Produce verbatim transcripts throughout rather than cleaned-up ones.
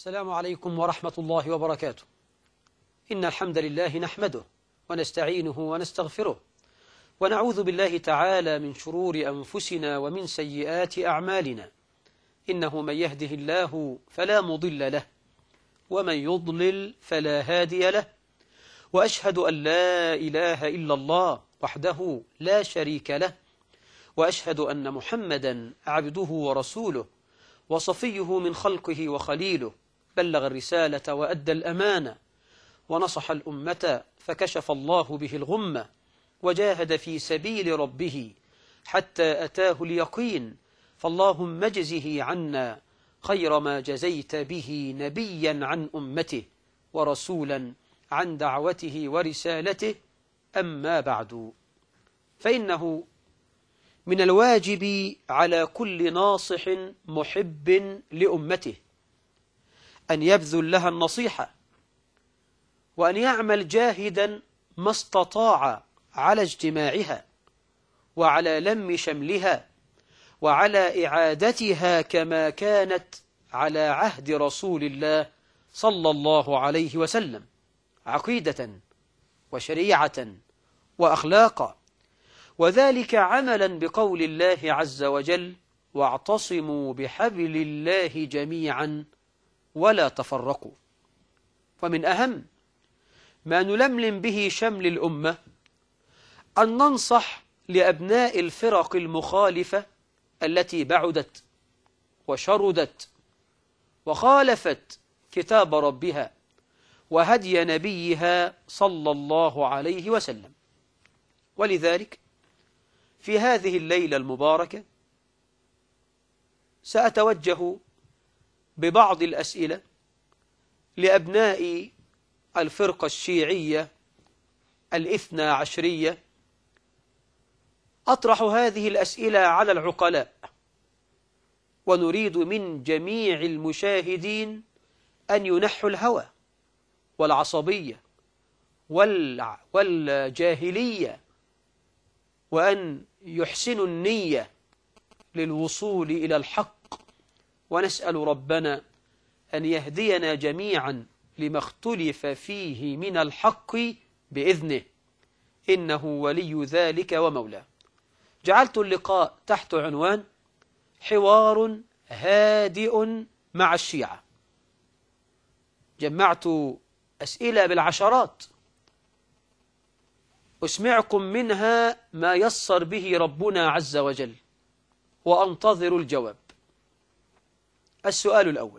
السلام عليكم ورحمة الله وبركاته. إن الحمد لله نحمده ونستعينه ونستغفره ونعوذ بالله تعالى من شرور أنفسنا ومن سيئات أعمالنا. إنه من يهده الله فلا مضل له ومن يضلل فلا هادي له، وأشهد أن لا إله إلا الله وحده لا شريك له، وأشهد أن محمدا عبده ورسوله وصفيه من خلقه وخليله، بلغ الرسالة وأدى الأمانة ونصح الأمة فكشف الله به الغمة، وجاهد في سبيل ربه حتى أتاه اليقين. فاللهم اجزه عنا خير ما جزيت به نبيا عن أمته ورسولا عن دعوته ورسالته. أما بعد، فإنه من الواجب على كل ناصح محب لأمته أن يبذل لها النصيحة، وأن يعمل جاهدا ما استطاع على اجتماعها وعلى لم شملها وعلى إعادتها كما كانت على عهد رسول الله صلى الله عليه وسلم، عقيدة وشريعة وأخلاقا، وذلك عملا بقول الله عز وجل: واعتصموا بحبل الله جميعا ولا تفرقوا. ومن أهم ما نلملم به شمل الأمة أن ننصح لأبناء الفرق المخالفة التي بعدت وشردت وخالفت كتاب ربها وهدي نبيها صلى الله عليه وسلم. ولذلك في هذه الليلة المباركة سأتوجه ببعض الأسئلة لأبناء الفرقة الشيعية الاثنى عشرية. أطرح هذه الأسئلة على العقلاء، ونريد من جميع المشاهدين أن ينحوا الهوى والعصبية والجاهلية، وأن يحسنوا النية للوصول إلى الحق، ونسأل ربنا أن يهدينا جميعا لما اختلف فيه من الحق بإذنه، إنه ولي ذلك ومولاه. جعلت اللقاء تحت عنوان: حوار هادئ مع الشيعة. جمعت أسئلة بالعشرات، أسمعكم منها ما يسر به ربنا عز وجل، وأنتظر الجواب. السؤال الأول: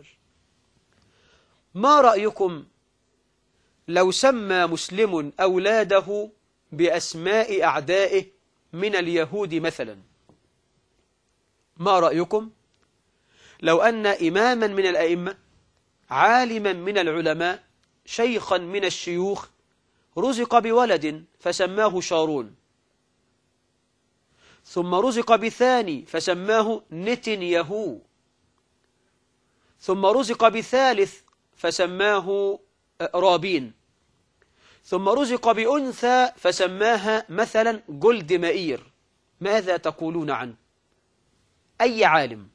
ما رأيكم لو سمى مسلم أولاده بأسماء أعدائه من اليهود مثلا؟ ما رأيكم لو أن إماما من الأئمة، عالما من العلماء، شيخا من الشيوخ، رزق بولد فسماه شارون، ثم رزق بثاني فسماه نتنياهو، ثم رزق بثالث فسماه رابين، ثم رزق بأنثى فسماها مثلا جولد مائير؟ ماذا تقولون عنه؟ أي عالم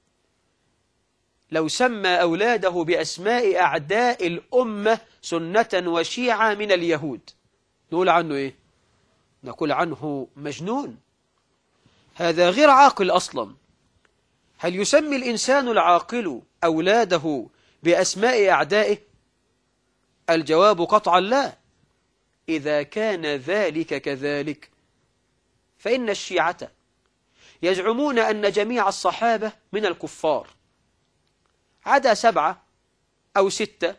لو سمى أولاده بأسماء أعداء الأمة سنة وشيعة من اليهود نقول عنه إيه؟ نقول عنه مجنون، هذا غير عاقل أصلا. هل يسمي الإنسان العاقل أولاده بأسماء أعدائه؟ الجواب قطعا لا. إذا كان ذلك كذلك فإن الشيعة يزعمون أن جميع الصحابة من الكفار عدا سبعة أو ستة،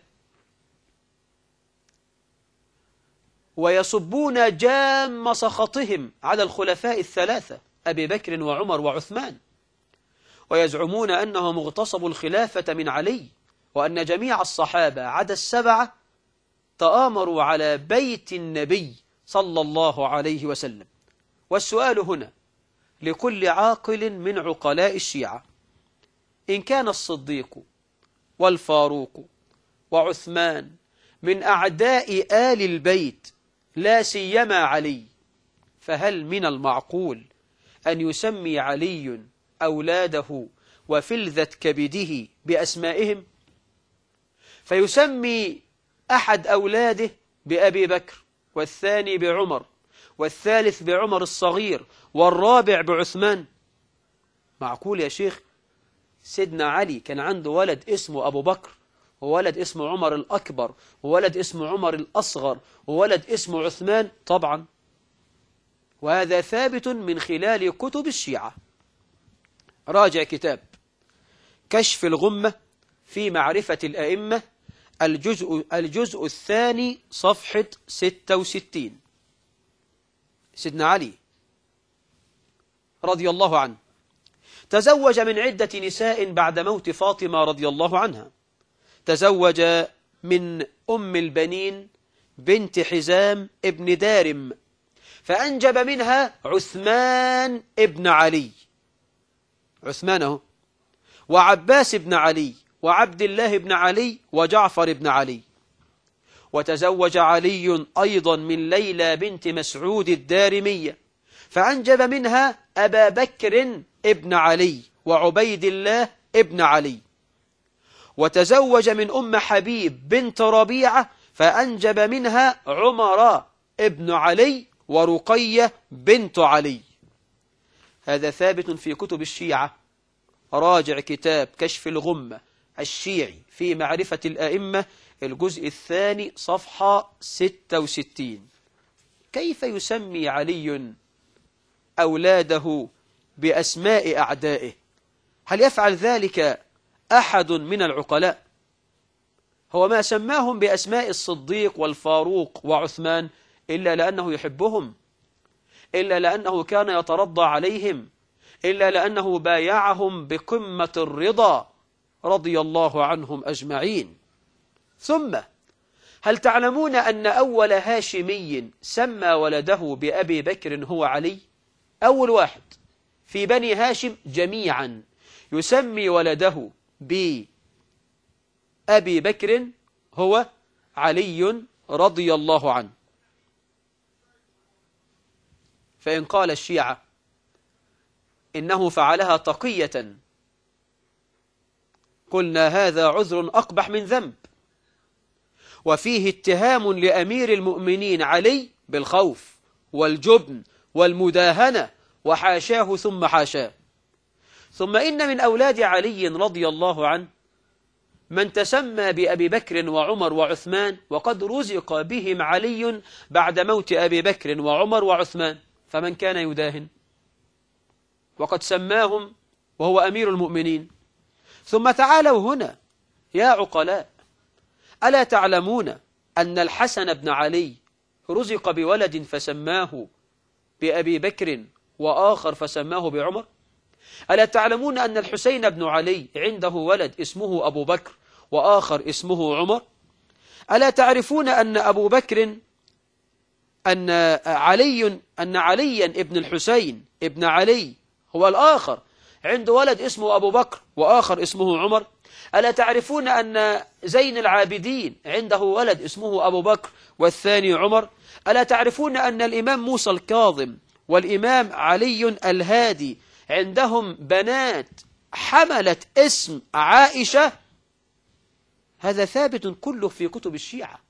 ويصبون جام سخطهم على الخلفاء الثلاثة أبي بكر وعمر وعثمان، ويزعمون أنهم اغتصبوا الخلافة من علي، وأن جميع الصحابة عدا السبعة تآمروا على بيت النبي صلى الله عليه وسلم. والسؤال هنا لكل عاقل من عقلاء الشيعة: إن كان الصديق والفاروق وعثمان من أعداء آل البيت لا سيما علي، فهل من المعقول أن يسمي علي أولاده وفلذة كبده بأسمائهم؟ فيسمي أحد أولاده بأبي بكر، والثاني بعمر، والثالث بعمر الصغير، والرابع بعثمان. معقول يا شيخ؟ سيدنا علي كان عنده ولد اسمه أبو بكر، وولد اسمه عمر الأكبر، وولد اسمه عمر الأصغر، وولد اسمه عثمان؟ طبعا. وهذا ثابت من خلال كتب الشيعة. راجع كتاب كشف الغمة في معرفة الأئمة، الجزء, الجزء الثاني صفحة ستة وستين. سيدنا علي رضي الله عنه تزوج من عدة نساء بعد موت فاطمة رضي الله عنها. تزوج من أم البنين بنت حزام ابن دارم، فأنجب منها عثمان ابن علي، عثمانه، وعباس ابن علي، وعبد الله ابن علي، وجعفر ابن علي. وتزوج علي أيضا من ليلى بنت مسعود الدارمية، فأنجب منها أبا بكر ابن علي، وعبيد الله ابن علي. وتزوج من أم حبيب بنت ربيعة، فأنجب منها عمر ابن علي، ورقية بنت علي. هذا ثابت في كتب الشيعة. راجع كتاب كشف الغمة الشيعي في معرفة الأئمة، الجزء الثاني صفحة ستة وستين. كيف يسمي علي أولاده بأسماء أعدائه؟ هل يفعل ذلك أحد من العقلاء؟ هو ما سماهم بأسماء الصديق والفاروق وعثمان إلا لأنه يحبهم، إلا لأنه كان يترضى عليهم، إلا لأنه بايعهم بقمة الرضا رضي الله عنهم أجمعين. ثم هل تعلمون أن أول هاشمي سمى ولده بأبي بكر هو علي؟ أول واحد في بني هاشم جميعا يسمي ولده بأبي بكر هو علي رضي الله عنه. فإن قال الشيعة إنه فعلها تقية، قلنا هذا عذر أقبح من ذنب، وفيه اتهام لأمير المؤمنين علي بالخوف والجبن والمداهنة، وحاشاه ثم حاشاه. ثم إن من أولاد علي رضي الله عنه من تسمى بأبي بكر وعمر وعثمان، وقد رزق بهم علي بعد موت أبي بكر وعمر وعثمان، فمن كان يداهن؟ وقد سماهم وهو أمير المؤمنين. ثم تعالوا هنا يا عقلاء، ألا تعلمون أن الحسن بن علي رزق بولد فسماه بأبي بكر وآخر فسماه بعمر؟ ألا تعلمون أن الحسين بن علي عنده ولد اسمه أبو بكر وآخر اسمه عمر؟ ألا تعرفون أن أبو بكر أن علي أن عليا ابن الحسين ابن علي هو الآخر عنده ولد اسمه أبو بكر وآخر اسمه عمر؟ ألا تعرفون أن زين العابدين عنده ولد اسمه أبو بكر والثاني عمر؟ ألا تعرفون أن الإمام موسى الكاظم والإمام علي الهادي عندهم بنات حملت اسم عائشة؟ هذا ثابت كله في كتب الشيعة،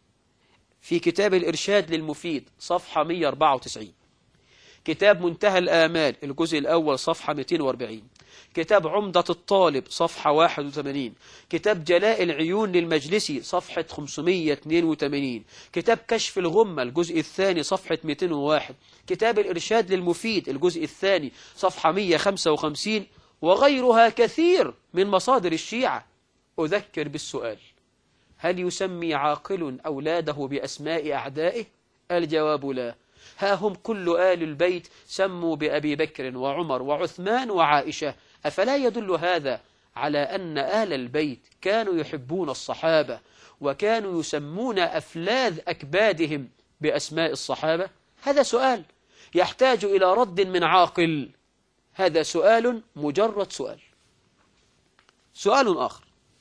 في كتاب الإرشاد للمفيد صفحة مئة وأربعة وتسعين، كتاب منتهى الآمال الجزء الأول صفحة مئتين وأربعين، كتاب عمدة الطالب صفحة واحد وثمانين، كتاب جلاء العيون للمجلسي صفحة خمسمئة واثنين وثمانين، كتاب كشف الغمة الجزء الثاني صفحة مئتين وواحد، كتاب الإرشاد للمفيد الجزء الثاني صفحة مئة وخمسة وخمسين، وغيرها كثير من مصادر الشيعة. أذكر بالسؤال: هل يسمي عاقل أولاده بأسماء أعدائه؟ الجواب لا. ها هم كل آل البيت سموا بأبي بكر وعمر وعثمان وعائشة. أفلا يدل هذا على أن آل البيت كانوا يحبون الصحابة، وكانوا يسمون أفلاذ أكبادهم بأسماء الصحابة؟ هذا سؤال يحتاج إلى رد من عاقل. هذا سؤال مجرد سؤال. سؤال آخر: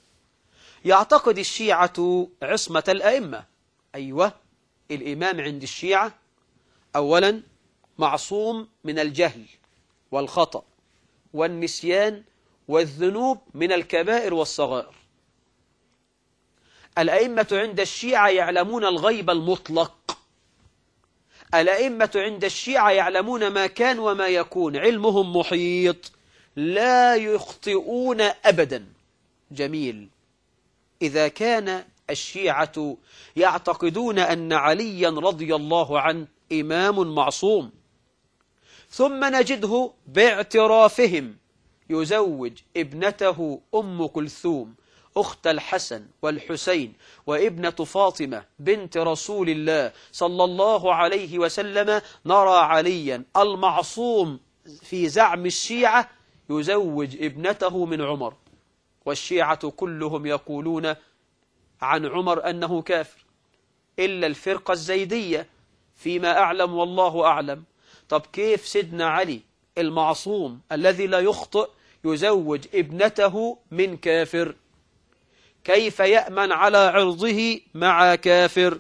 يعتقد الشيعة عصمة الأئمة. أيوة، الإمام عند الشيعة أولا معصوم من الجهل والخطأ والنسيان والذنوب من الكبائر والصغائر. الأئمة عند الشيعة يعلمون الغيب المطلق. الأئمة عند الشيعة يعلمون ما كان وما يكون، علمهم محيط، لا يخطئون أبدا. جميل. إذا كان الشيعة يعتقدون أن عليا رضي الله عنه إمام معصوم، ثم نجده باعترافهم يزوج ابنته أم كلثوم أخت الحسن والحسين وابنة فاطمة بنت رسول الله صلى الله عليه وسلم، نرى عليا المعصوم في زعم الشيعة يزوج ابنته من عمر، والشيعة كلهم يقولون عن عمر أنه كافر إلا الفرقة الزيدية فيما أعلم والله أعلم. طب كيف سيدنا علي المعصوم الذي لا يخطئ يزوج ابنته من كافر؟ كيف يأمن على عرضه مع كافر؟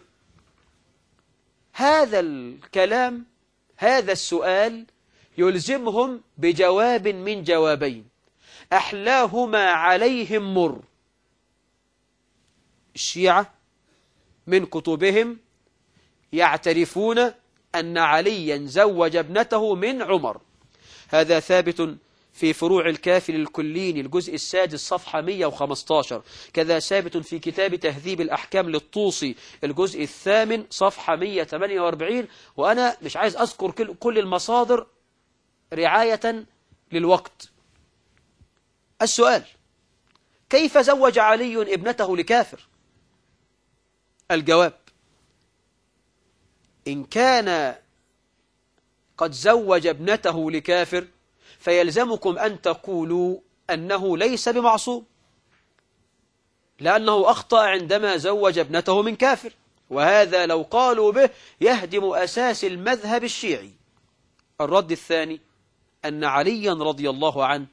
هذا الكلام، هذا السؤال يلزمهم بجواب من جوابين أحلاهما عليهم مر. الشيعة من كتبهم يعترفون أن عليا زوج ابنته من عمر، هذا ثابت في فروع الكافي للكليني الجزء السادس صفحة مئة وخمسة عشر، كذا ثابت في كتاب تهذيب الأحكام للطوسي الجزء الثامن صفحة مئة وثمانية وأربعين. وأنا مش عايز أذكر كل المصادر رعاية للوقت. السؤال: كيف زوج علي ابنته لكافر؟ الجواب: إن كان قد زوج ابنته لكافر فيلزمكم أن تقولوا أنه ليس بمعصوم، لأنه أخطأ عندما زوج ابنته من كافر، وهذا لو قالوا به يهدم أساس المذهب الشيعي. الرد الثاني أن عليا رضي الله عنه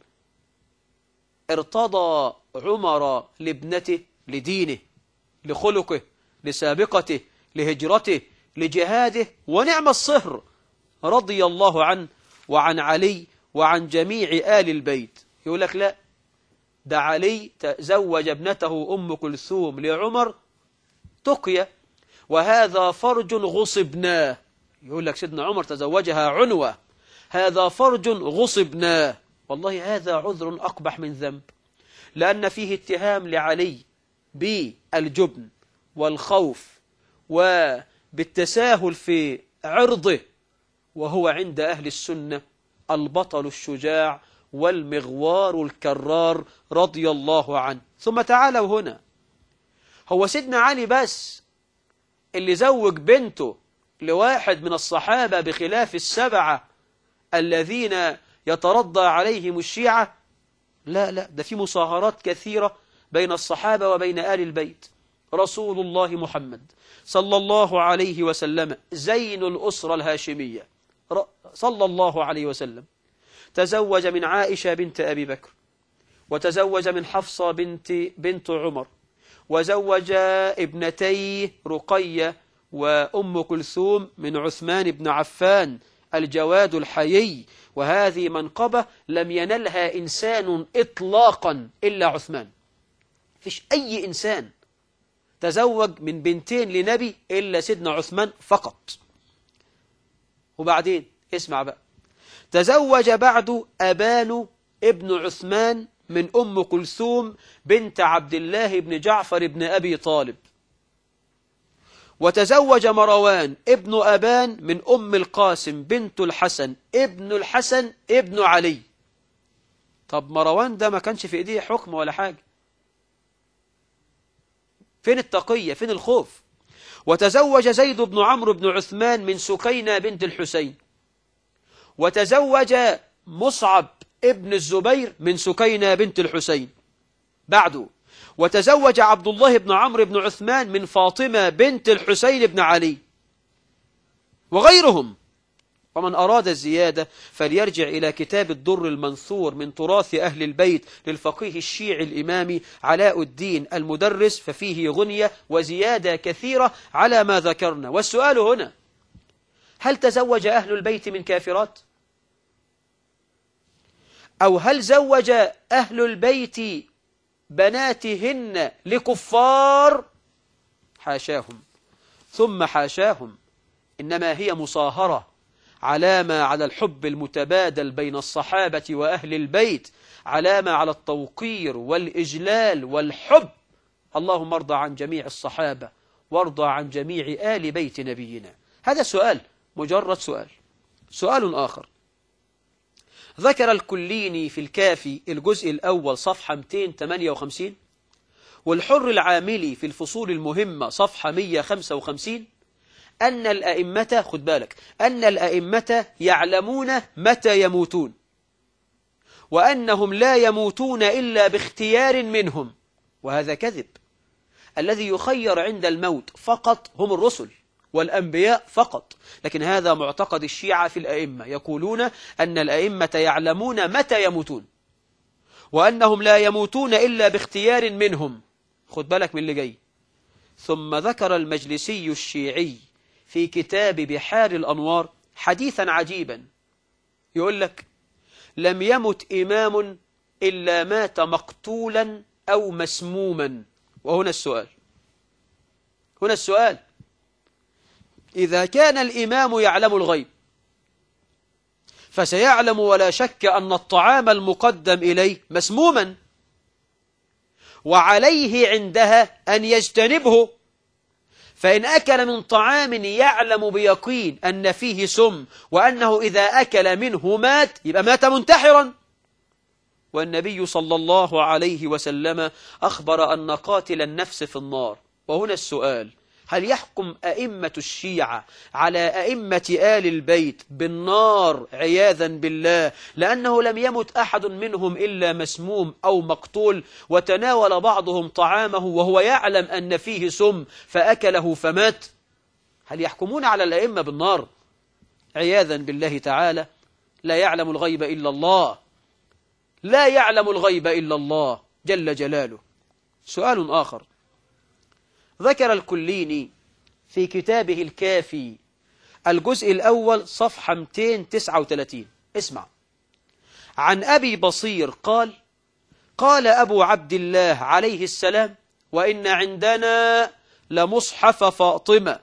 ارتضى عمر لابنته لدينه، لخلقه، لسابقته، لهجرته، لجهاده، ونعم الصهر، رضي الله عنه وعن علي وعن جميع آل البيت. يقول لك لا، ده علي تزوج ابنته أم كلثوم لعمر تقية، وهذا فرج غصبناه. يقول لك سيدنا عمر تزوجها عنوة، هذا فرج غصبناه. والله هذا عذر أقبح من ذنب، لأن فيه اتهام لعلي بالجبن والخوف وبالتساهل في عرضه، وهو عند أهل السنة البطل الشجاع والمغوار الكرار رضي الله عنه. ثم تعالوا هنا، هو سيدنا علي بس اللي زوج بنته لواحد من الصحابة بخلاف السبعة الذين يترضى عليهم الشيعة؟ لا لا، ده في مصاهرات كثيرة بين الصحابة وبين آل البيت. رسول الله محمد صلى الله عليه وسلم زين الأسرة الهاشمية صلى الله عليه وسلم تزوج من عائشة بنت أبي بكر، وتزوج من حفصة بنت بنت عمر، وزوج ابنتي رقية وأم كلثوم من عثمان بن عفان الجواد الحيي، وهذه منقبة لم ينلها إنسان إطلاقا إلا عثمان. فيش أي إنسان تزوج من بنتين لنبي إلا سيدنا عثمان فقط. وبعدين اسمع بقى، تزوج بعد أبان ابن عثمان من أم كلثوم بنت عبد الله بن جعفر بن أبي طالب، وتزوج مروان ابن أبان من أم القاسم بنت الحسن ابن الحسن ابن علي. طب مروان ده ما كانش في إيديه حكم ولا حاجة، فين التقية، فين الخوف؟ وتزوج زيد بن عمرو بن عثمان من سكينة بنت الحسين، وتزوج مصعب ابن الزبير من سكينة بنت الحسين بعده، وتزوج عبد الله بن عمرو بن عثمان من فاطمة بنت الحسين بن علي وغيرهم. ومن أراد الزيادة فليرجع إلى كتاب الدر المنثور من تراث أهل البيت للفقيه الشيعي الإمامي علاء الدين المدرس، ففيه غنية وزيادة كثيرة على ما ذكرنا. والسؤال هنا، هل تزوج أهل البيت من كافرات؟ أو هل زوج أهل البيت بناتهن لكفار؟ حاشاهم ثم حاشاهم، إنما هي مصاهرة، علامة على الحب المتبادل بين الصحابة وأهل البيت، علامة على التوقير والإجلال والحب. اللهم ارضى عن جميع الصحابة وارضى عن جميع آل بيت نبينا. هذا سؤال، مجرد سؤال. سؤال آخر، ذكر الكليني في الكافي الجزء الأول صفحة مئتين وثمانية وخمسين، والحر العاملي في الفصول المهمة صفحة مئة وخمسة وخمسين، أن الأئمة، خد بالك، أن الأئمة يعلمون متى يموتون، وأنهم لا يموتون إلا باختيار منهم، وهذا كذب. الذي يخير عند الموت فقط هم الرسل والأنبياء فقط، لكن هذا معتقد الشيعة في الأئمة، يقولون أن الأئمة يعلمون متى يموتون، وأنهم لا يموتون إلا باختيار منهم. خد بالك من اللي جاي. ثم ذكر المجلسي الشيعي في كتاب بحار الأنوار حديثا عجيبا، يقول لك: لم يمت إمام إلا مات مقتولا أو مسموما. وهنا السؤال، هنا السؤال، إذا كان الإمام يعلم الغيب فسيعلم ولا شك أن الطعام المقدم إليه مسموما، وعليه عندها أن يجتنبه، فإن أكل من طعام يعلم بيقين أن فيه سم وأنه إذا أكل منه مات يبقى مات منتحرا. والنبي صلى الله عليه وسلم أخبر أن قاتل النفس في النار. وهنا السؤال، هل يحكم أئمة الشيعة على أئمة آل البيت بالنار عياذا بالله لأنه لم يمت أحد منهم إلا مسموم أو مقتول، وتناول بعضهم طعامه وهو يعلم أن فيه سم فأكله فمات؟ هل يحكمون على الأئمة بالنار عياذا بالله تعالى؟ لا يعلم الغيب إلا الله، لا يعلم الغيب إلا الله جل جلاله. سؤال آخر، ذكر الكليني في كتابه الكافي الجزء الأول صفحة مئتين وتسعة وثلاثين، اسمع: عن أبي بصير قال: قال أبو عبد الله عليه السلام: وإن عندنا لمصحف فاطمة.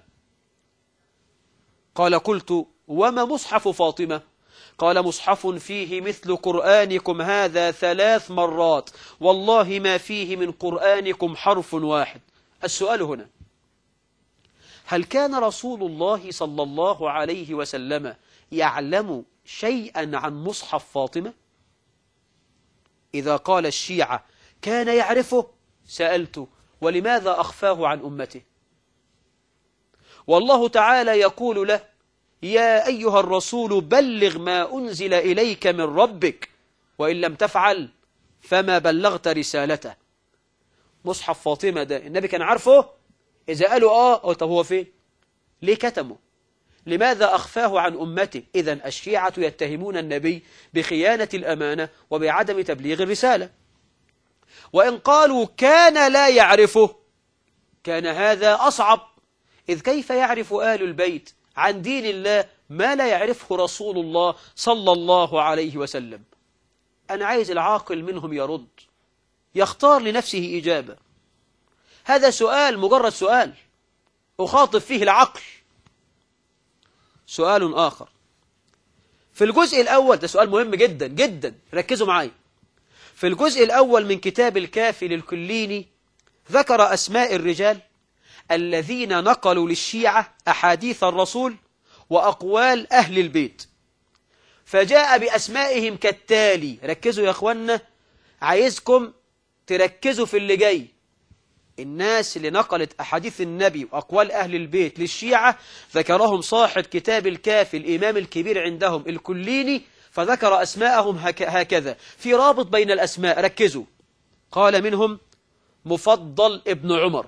قال: قلت: وما مصحف فاطمة؟ قال: مصحف فيه مثل قرآنكم هذا ثلاث مرات، والله ما فيه من قرآنكم حرف واحد. السؤال هنا، هل كان رسول الله صلى الله عليه وسلم يعلم شيئا عن مصحف فاطمة؟ إذا قال الشيعة كان يعرفه، سألت: ولماذا أخفاه عن أمته؟ والله تعالى يقول له: يا أيها الرسول بلغ ما أنزل إليك من ربك، وإن لم تفعل فما بلغت رسالته. مصحف فاطمة ده النبي كان عارفه؟ إذا قالوا آه، طب هو فين؟ ليه كتمه؟ لماذا أخفاه عن أمته؟ إذن الشيعة يتهمون النبي بخيانة الأمانة وبعدم تبليغ الرسالة. وإن قالوا كان لا يعرفه كان هذا أصعب، إذ كيف يعرف آل البيت عن دين الله ما لا يعرفه رسول الله صلى الله عليه وسلم؟ أنا عايز العاقل منهم يرد، يختار لنفسه إجابة. هذا سؤال، مجرد سؤال أخاطب فيه العقل. سؤال آخر في الجزء الأول، ده سؤال مهم جدا جدا، ركزوا معي. في الجزء الأول من كتاب الكافي للكليني ذكر أسماء الرجال الذين نقلوا للشيعة أحاديث الرسول وأقوال أهل البيت، فجاء بأسمائهم كالتالي. ركزوا يا أخوانا، عايزكم تركزوا في اللي جاي. الناس اللي نقلت أحاديث النبي وأقوال أهل البيت للشيعة ذكرهم صاحب كتاب الكافي الإمام الكبير عندهم الكليني، فذكر أسماءهم هكذا في رابط بين الأسماء. ركزوا، قال: منهم مفضل ابن عمر،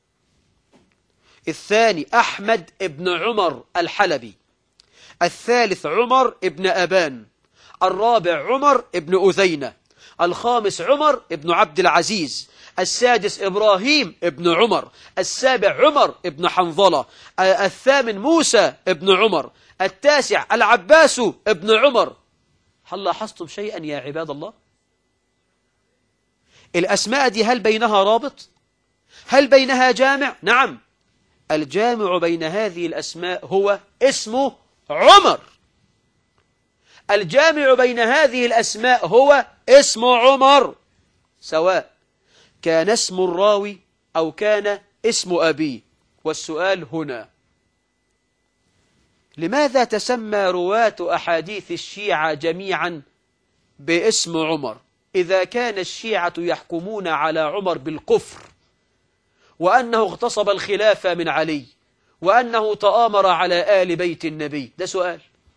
الثاني أحمد ابن عمر الحلبي، الثالث عمر ابن أبان، الرابع عمر ابن أذينة، الخامس عمر ابن عبد العزيز، السادس إبراهيم ابن عمر، السابع عمر ابن حنظلة، الثامن موسى ابن عمر، التاسع العباس ابن عمر. هل لاحظتم شيئا يا عباد الله؟ الأسماء دي هل بينها رابط؟ هل بينها جامع؟ نعم، الجامع بين هذه الأسماء هو اسمه عمر. الجامع بين هذه الأسماء هو اسمه عمر، سواء كان اسم الراوي أو كان اسم أبيه. والسؤال هنا: لماذا تسمى رواة أحاديث الشيعة جميعا باسم عمر إذا كان الشيعة يحكمون على عمر بالكفر، وأنه اغتصب الخلافة من علي، وأنه تآمر على آل بيت النبي؟ ده سؤال.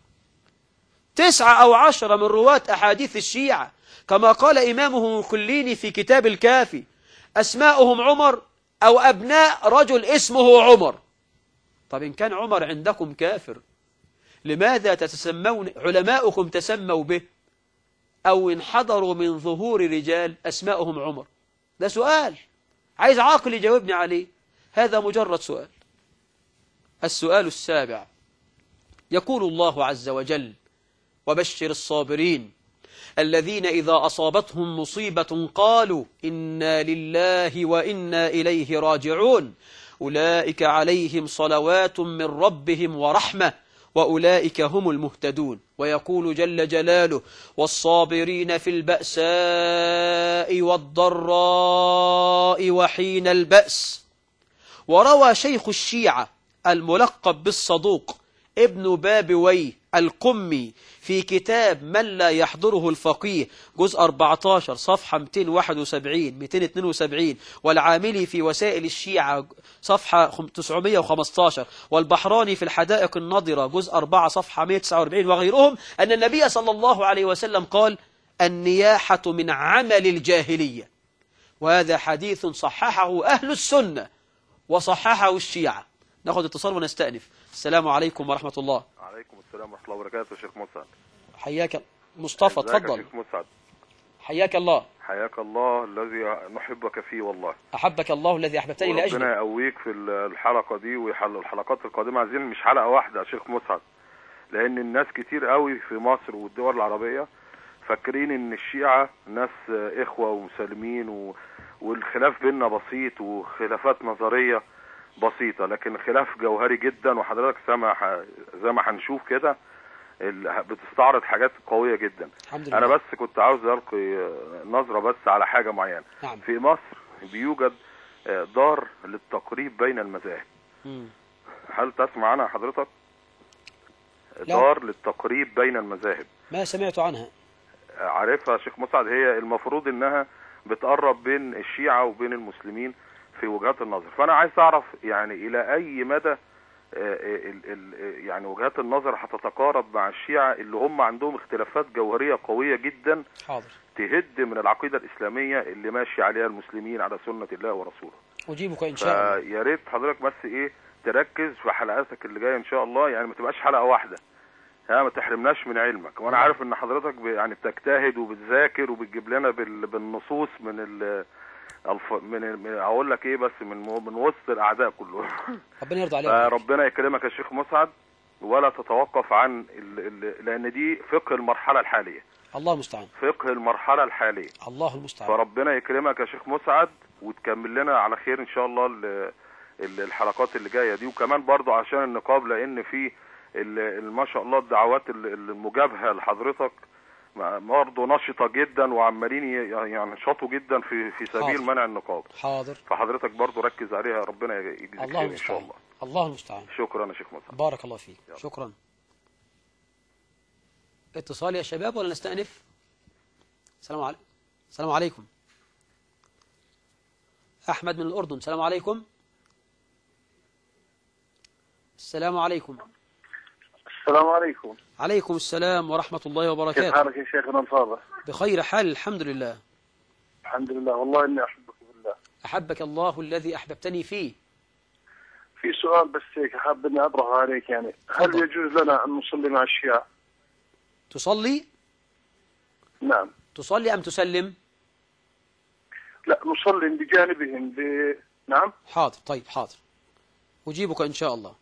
تسعة أو عشرة من رواة أحاديث الشيعة كما قال إمامهم الكليني في كتاب الكافي أسماؤهم عمر أو أبناء رجل اسمه عمر. طب إن كان عمر عندكم كافر، لماذا تتسمون علماؤكم تسموا به أو انحدروا من ظهور رجال أسماؤهم عمر؟ ده سؤال عايز عاقل يجاوبني عليه. هذا مجرد سؤال. السؤال السابع: يقول الله عز وجل: وبشر الصابرين الذين إذا أصابتهم مصيبة قالوا إنا لله وإنا إليه راجعون أولئك عليهم صلوات من ربهم ورحمة وأولئك هم المهتدون. ويقول جل جلاله: والصابرين في البأساء والضراء وحين البأس. وروى شيخ الشيعة الملقب بالصدوق ابن بابويه القمي في كتاب من لا يحضره الفقيه جزء أربعة عشر صفحة مئتين وواحد وسبعين مئتين واثنين وسبعين، والعاملي في وسائل الشيعة صفحة تسعمئة وخمسة عشر، والبحراني في الحدائق النضرة جزء أربعة صفحة مئة وتسعة وأربعين وغيرهم، أن النبي صلى الله عليه وسلم قال: النياحة من عمل الجاهلية. وهذا حديث صححه أهل السنة وصححه الشيعة. ناخذ اتصال ونستأنف. السلام عليكم ورحمة الله. عليكم السلام ورحمة الله وبركاته. شيخ مسعد حياك مصطفى، تفضل. شيخ مسعد حياك الله. حياك الله الذي نحبك فيه والله. أحبك الله الذي أحببتني لأجله. ربنا يقويك في الحلقة دي ويحل الحلقات القادمة. عايزين مش حلقة واحدة يا شيخ مسعد، لأن الناس كتير قوي في مصر والدول العربية فاكرين إن الشيعة ناس إخوة ومسلمين و... والخلاف بيننا بسيط وخلافات نظرية بسيطة، لكن خلاف جوهري جدا. وحضرتك سامع زي ما هنشوف كده بتستعرض حاجات قوية جدا. الحمد لله. أنا بس كنت عاوز ألقي نظرة بس على حاجة معينة. نعم. في مصر بيوجد دار للتقريب بين المذاهب. مم. هل تسمع عنها حضرتك؟ لا. دار للتقريب بين المذاهب. ما سمعت عنها. عارفها يا شيخ مسعد؟ هي المفروض إنها بتقرب بين الشيعة وبين المسلمين في وجهات النظر. فأنا عايز أعرف يعني إلى أي مدى ال ال يعني وجهات النظر هتتقارب مع الشيعة اللي هم عندهم اختلافات جوهرية قوية جدا. حاضر. تهد من العقيدة الإسلامية اللي ماشي عليها المسلمين على سنة الله ورسوله. أجيبك إن شاء الله. يا ريت حضرتك بس إيه تركز في حلقاتك اللي جاية إن شاء الله، يعني ما تبقاش حلقة واحدة، ها ما تحرمناش من علمك. وأنا عارف إن حضرتك يعني بتجتهد وبتذاكر وبتجيب لنا بالنصوص من ال الف... من اقول لك ايه بس من من وسط الاعداء كلهم. ربنا يرضى عليك. ربنا يكرمك يا شيخ مسعد، ولا تتوقف عن ال... ال... لان دي فقه المرحله الحاليه. الله المستعان. فقه المرحله الحاليه. الله المستعان. فربنا يكرمك يا شيخ مسعد وتكمل لنا على خير ان شاء الله ال... الحلقات اللي جايه دي. وكمان برضو عشان النقاب، لان في ال... ما شاء الله الدعوات المجابهه لحضرتك برضه نشطة جدا وعمالين ينشطوا جدا في في سبيل حاضر. منع النقاب. حاضر. فحضرتك برضه ركز عليها، ربنا يجزيك خير ان شاء الله. الله المستعان. شكرا يا شيخ مسعد. بارك الله فيك. يلا. شكرا. اتصال يا شباب ولا نستأنف؟ السلام عليكم. السلام عليكم. أحمد من الأردن. السلام عليكم. السلام عليكم. السلام عليكم. عليكم السلام ورحمة الله وبركاته. كيف حالك يا شيخنا الفاضل؟ بخير حال الحمد لله. الحمد لله، والله إني أحبك بالله. أحبك الله الذي أحببتني فيه. في سؤال بس هيك حاب إني أطرحه عليك، يعني هل فضل. يجوز لنا أن نصلي مع الشيعة؟ تصلي؟ نعم. تصلي أم تسلم؟ لا، نصلي بجانبهم ب... نعم. حاضر. طيب حاضر، أجيبك إن شاء الله.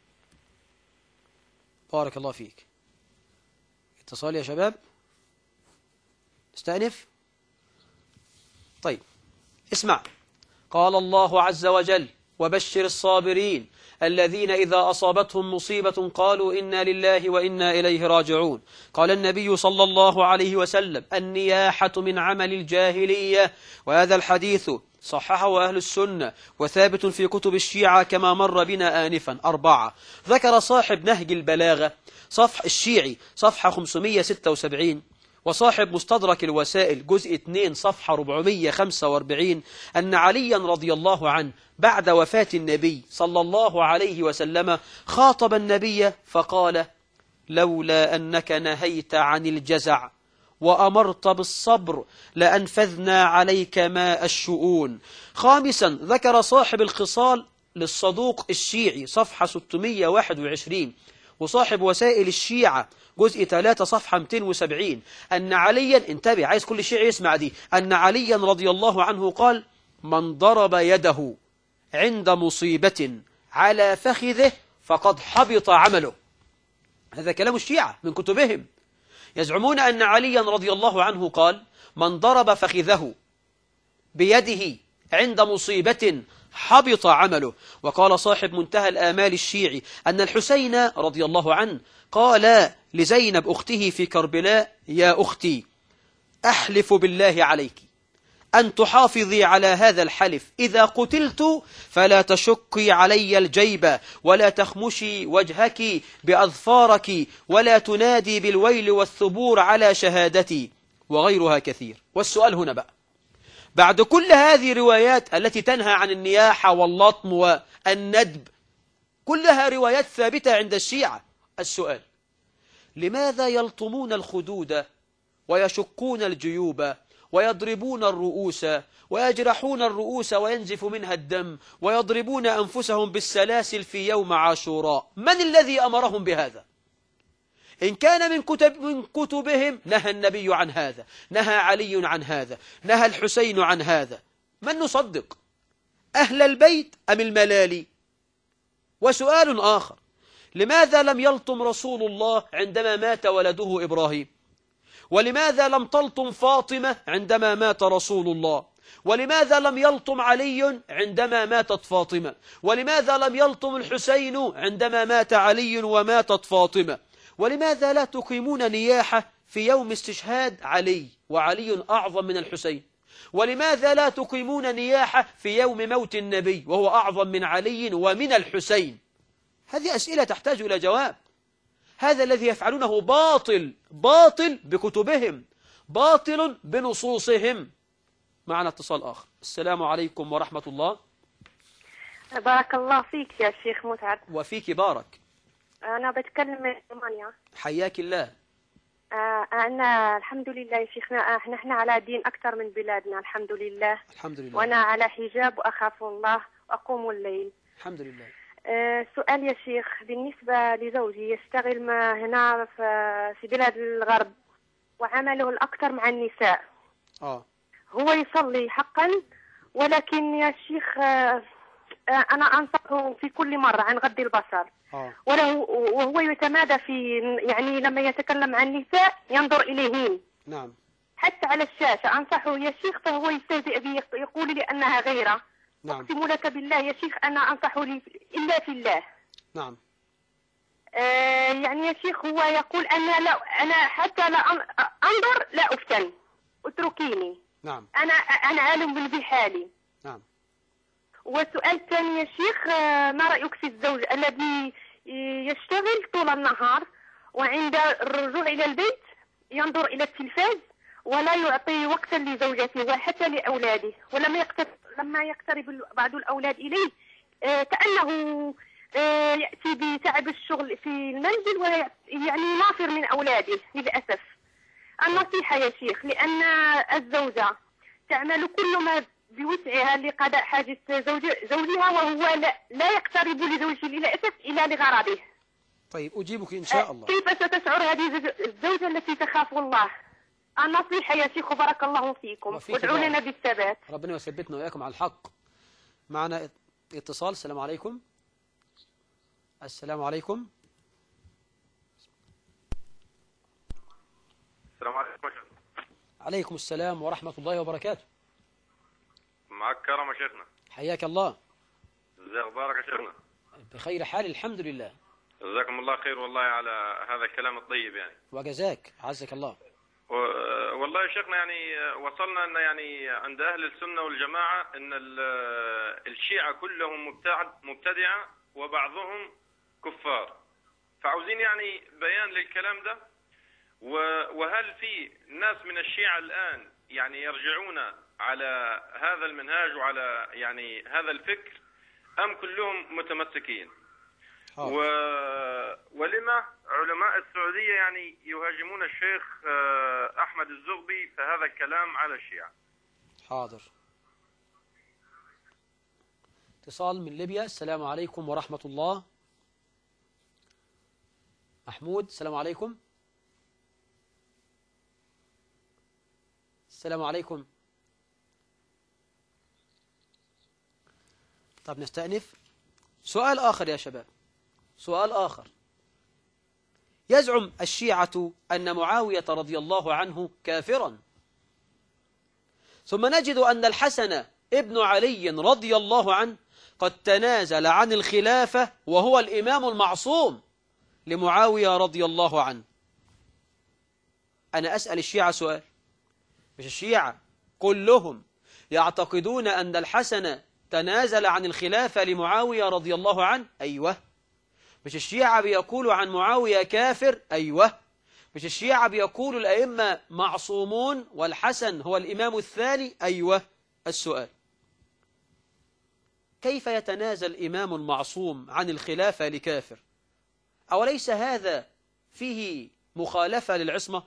بارك الله فيك. اتصال يا شباب. استأنف. طيب اسمع. قال الله عز وجل: وبشر الصابرين الذين إذا أصابتهم مصيبة قالوا إنا لله وإنا إليه راجعون. قال النبي صلى الله عليه وسلم: النياحة من عمل الجاهلية. وهذا الحديث صححه أهل السنة وثابت في كتب الشيعة كما مر بنا آنفا. أربعة، ذكر صاحب نهج البلاغة صفح الشيعي صفحة خمسمائة وستة وسبعين، وصاحب مستدرك الوسائل جزء اثنين صفحة أربعمائة وخمسة وأربعين أن عليا رضي الله عنه بعد وفاة النبي صلى الله عليه وسلم خاطب النبي فقال: لولا أنك نهيت عن الجزع وأمرت بالصبر لأنفذنا عليك ماء الشؤون. خامسا، ذكر صاحب الخصال للصدوق الشيعي صفحة ستمائة وواحد وعشرين وصاحب وسائل الشيعة جزء ثلاثة صفحة مئتين وسبعين أن عليا، انتبه عايز كل شيعي يسمع دي، أن عليا رضي الله عنه قال: من ضرب يده عند مصيبة على فخذه فقد حبط عمله. هذا كلام الشيعة من كتبهم، يزعمون أن عليا رضي الله عنه قال: من ضرب فخذه بيده عند مصيبة حبط عمله. وقال صاحب منتهى الآمال الشيعي أن الحسين رضي الله عنه قال لزينب أخته في كربلاء: يا أختي أحلف بالله عليك أن تحافظي على هذا الحلف، إذا قتلت فلا تشقي علي الجيب ولا تخمشي وجهك بأظفارك ولا تنادي بالويل والثبور على شهادتي، وغيرها كثير. والسؤال هنا بقى، بعد كل هذه الروايات التي تنهى عن النياحة واللطم والندب، كلها روايات ثابتة عند الشيعة، السؤال: لماذا يلطمون الخدود ويشقون الجيوب ويضربون الرؤوس ويجرحون الرؤوس وينزف منها الدم ويضربون أنفسهم بالسلاسل في يوم عاشوراء؟ من الذي أمرهم بهذا؟ إن كان من كتب من كتبهم نهى النبي عن هذا، نهى علي عن هذا، نهى الحسين عن هذا، من نصدق؟ أهل البيت أم الملالي؟ وسؤال آخر: لماذا لم يلطم رسول الله عندما مات ولده إبراهيم؟ ولماذا لم تلطم فاطمة عندما مات رسول الله؟ ولماذا لم يلطم علي عندما ماتت فاطمة؟ ولماذا لم يلطم الحسين عندما مات علي وماتت فاطمة؟ ولماذا لا تقيمون نياحة في يوم استشهاد علي وعلي أعظم من الحسين؟ ولماذا لا تقيمون نياحة في يوم موت النبي وهو أعظم من علي ومن الحسين؟ هذه أسئلة تحتاج إلى جواب. هذا الذي يفعلونه باطل، باطل بكتبهم، باطل بنصوصهم. معنا اتصال آخر. السلام عليكم ورحمة الله. بارك الله فيك يا شيخ متعب. وفيك بارك. أنا بتكلم من رومانيا. حياك الله. آه أنا الحمد لله يا شيخنا، نحن على دين أكثر من بلادنا الحمد لله. الحمد لله. وأنا على حجاب وأخاف الله وأقوم الليل. الحمد لله. آه سؤال يا شيخ، بالنسبة لزوجي يشتغل ما هنا في في بلاد الغرب وعمله الأكثر مع النساء. آه. هو يصلي حقا، ولكن يا شيخ آه أنا أنصحه في كل مرة عن غض البصر. آه. وله وهو يتمادى في، يعني لما يتكلم عن النساء ينظر إليهن. نعم. حتى على الشاشة أنصحه يا شيخ فهو يستهزئ بي، يقول لي أنها غيرة. نعم. أقسم لك بالله يا شيخ أنا أنصحه لي إلا في الله. نعم. آه يعني يا شيخ هو يقول أنا لا، أنا حتى لا أنظر لا أفتن، اتركيني. نعم. أنا أنا عالم بحالي. نعم. والسؤال الثاني يا شيخ، ما رأيك في الزوج الذي يشتغل طول النهار وعند الرجوع إلى البيت ينظر إلى التلفاز ولا يعطي وقتا لزوجته وحتى لأولاده، ولما يقترب لما يقترب بعض الأولاد إليه كأنه يأتي بتعب الشغل في المنزل ويعني نافر من أولاده للأسف. النصيحة يا شيخ، لأن الزوجة تعمل كل ما بوسعها لقضاء حاجة زوج زوجها وهو لا, لا يقترب لزوجه للأسف إلا لغرضه. طيب أجيبك إن شاء الله. كيف ستشعر هذه الزوجة التي تخاف الله؟ النصيحة يا شيخ وبارك الله فيكم، وادعوا لنا بالثبات. ربنا يثبتنا وإياكم على الحق. معنا اتصال. السلام عليكم. السلام عليكم. السلام عليكم. عليكم السلام ورحمة الله وبركاته. معك كرم يا شيخنا. حياك الله. ازي اخبارك يا شيخنا؟ بخير حال الحمد لله. جزاكم الله خير والله على هذا الكلام الطيب يعني. وجزاك عزك الله. والله يا شيخنا يعني وصلنا ان يعني عند اهل السنه والجماعه ان الشيعه كلهم مبتدعه وبعضهم كفار، فعاوزين يعني بيان للكلام ده. وهل في ناس من الشيعه الان يعني يرجعون على هذا المنهاج وعلى يعني هذا الفكر ام كلهم متمسكين؟ و... ولما علماء السعودية يعني يهاجمون الشيخ أحمد الزغبي في هذا الكلام على الشيعة؟ حاضر. اتصال من ليبيا. السلام عليكم ورحمة الله. محمود السلام عليكم. السلام عليكم. طب نستأنف. سؤال آخر يا شباب، سؤال آخر. يزعم الشيعة أن معاوية رضي الله عنه كافرا، ثم نجد أن الحسن ابن علي رضي الله عنه قد تنازل عن الخلافة وهو الإمام المعصوم لمعاوية رضي الله عنه. أنا أسأل الشيعة سؤال، مش الشيعة كلهم يعتقدون أن الحسن تنازل عن الخلافة لمعاوية رضي الله عنه؟ أيوه. مش الشيعة بيقولوا عن معاوية كافر؟ أيوه. مش الشيعة بيقولوا الأئمة معصومون والحسن هو الإمام الثاني؟ أيوه. السؤال، كيف يتنازل إمام معصوم عن الخلافة لكافر؟ أوليس هذا فيه مخالفة للعصمة؟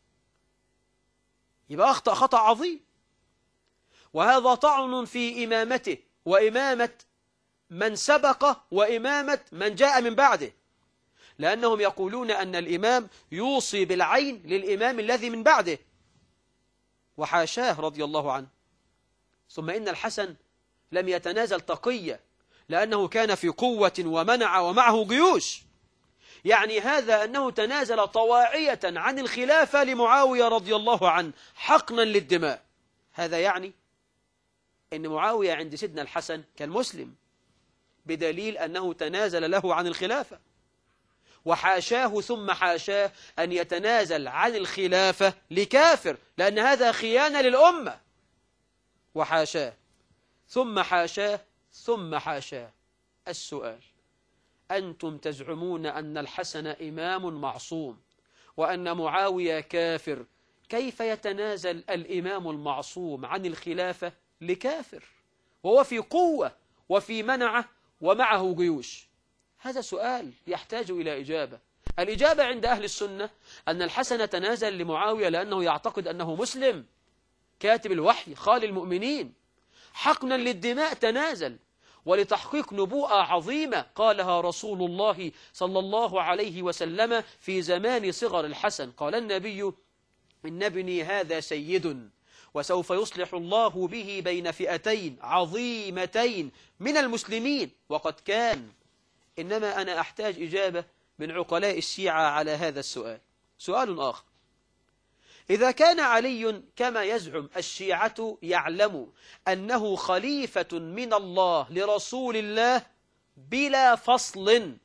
يبقى أخطأ خطأ عظيم، وهذا طعن في إمامته وإمامة من سبق وإمامة من جاء من بعده، لأنهم يقولون أن الإمام يوصي بالعين للإمام الذي من بعده، وحاشاه رضي الله عنه. ثم إن الحسن لم يتنازل تقية، لأنه كان في قوة ومنع ومعه جيوش. يعني هذا أنه تنازل طواعية عن الخلافة لمعاوية رضي الله عنه حقنا للدماء. هذا يعني أن معاوية عند سيدنا الحسن كان مسلم، بدليل أنه تنازل له عن الخلافة، وحاشاه ثم حاشاه أن يتنازل عن الخلافة لكافر، لأن هذا خيانة للأمة. وحاشاه ثم حاشاه ثم حاشاه. السؤال، أنتم تزعمون أن الحسن إمام معصوم وأن معاوية كافر، كيف يتنازل الإمام المعصوم عن الخلافة لكافر وهو في قوة وفي منعه ومعه جيوش؟ هذا سؤال يحتاج إلى إجابة. الإجابة عند أهل السنة أن الحسن تنازل لمعاوية لأنه يعتقد أنه مسلم كاتب الوحي خال المؤمنين، حقنا للدماء تنازل، ولتحقيق نبوءة عظيمة قالها رسول الله صلى الله عليه وسلم في زمان صغر الحسن. قال النبي: إن ابني هذا سيد وسوف يصلح الله به بين فئتين عظيمتين من المسلمين وقد كان. إنما أنا أحتاج إجابة من عقلاء الشيعة على هذا السؤال. سؤال آخر، إذا كان علي كما يزعم الشيعة يعلم أنه خليفة من الله لرسول الله بلا فصل،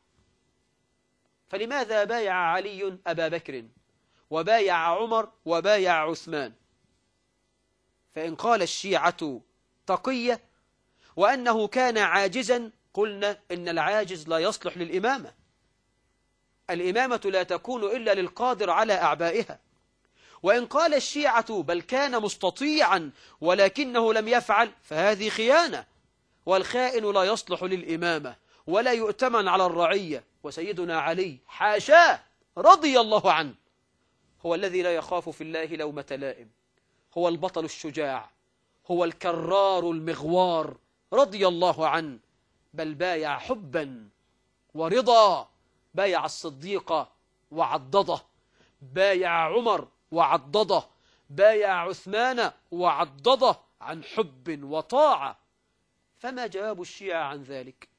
فلماذا بايع علي أبا بكر وبايع عمر وبايع عثمان؟ فإن قال الشيعة تقية وأنه كان عاجزا، قلنا إن العاجز لا يصلح للإمامة. الإمامة لا تكون إلا للقادر على أعبائها. وإن قال الشيعة بل كان مستطيعا ولكنه لم يفعل، فهذه خيانة، والخائن لا يصلح للإمامة ولا يؤتمن على الرعية. وسيدنا علي حاشاه رضي الله عنه هو الذي لا يخاف في الله لومة لائم، هو البطل الشجاع، هو الكرار المغوار رضي الله عنه، بل بايع حبا ورضا، بايع الصديق وعضده، بايع عمر وعضده، بايع عثمان وعضده عن حب وطاعة. فما جواب الشيعة عن ذلك؟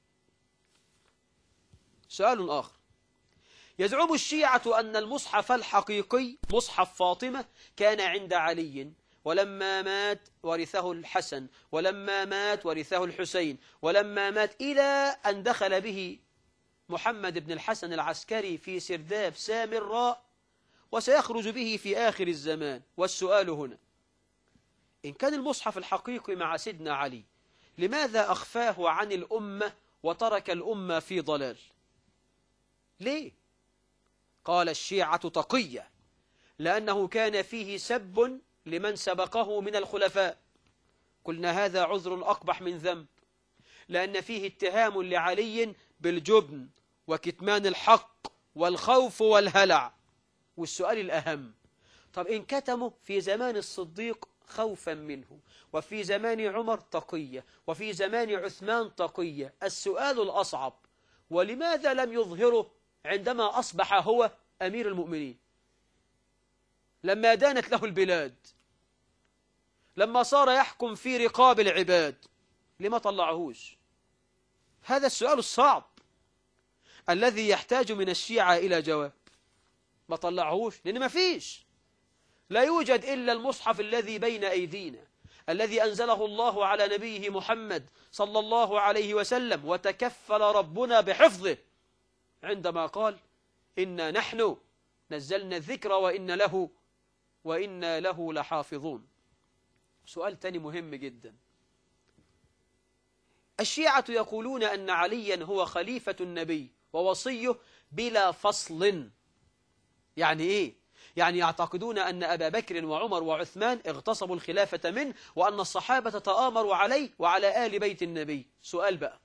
سؤال آخر، يزعم الشيعة أن المصحف الحقيقي مصحف فاطمة كان عند علي ولما مات ورثه الحسن، ولما مات ورثه الحسين، ولما مات إلى أن دخل به محمد بن الحسن العسكري في سرداب سامراء، وسيخرج به في آخر الزمان. والسؤال هنا: إن كان المصحف الحقيقي مع سيدنا علي، لماذا أخفاه عن الأمة وترك الأمة في ضلال؟ ليه؟ قال: الشيعة تقية، لأنه كان فيه سب لمن سبقه من الخلفاء. قلنا هذا عذر أقبح من ذنب، لأن فيه اتهام لعلي بالجبن وكتمان الحق والخوف والهلع. والسؤال الأهم: طب إن كتموا في زمان الصديق خوفا منه، وفي زمان عمر تقية، وفي زمان عثمان تقية، السؤال الأصعب: ولماذا لم يظهره عندما أصبح هو أمير المؤمنين، لما دانت له البلاد، لما صار يحكم في رقاب العباد؟ لما طلعهوش؟ هذا السؤال الصعب الذي يحتاج من الشيعة إلى جواب. ما طلعهوش لأن ما فيش، لا يوجد إلا المصحف الذي بين أيدينا، الذي أنزله الله على نبيه محمد صلى الله عليه وسلم، وتكفل ربنا بحفظه عندما قال: إنا نحن نزلنا الذكر وإن له وإنا له لحافظون. سؤال تاني مهم جدا: الشيعة يقولون أن عليا هو خليفة النبي ووصيه بلا فصل. يعني إيه؟ يعني يعتقدون أن أبا بكر وعمر وعثمان اغتصبوا الخلافة منه، وأن الصحابة تآمروا عليه وعلى آل بيت النبي. سؤال بقى: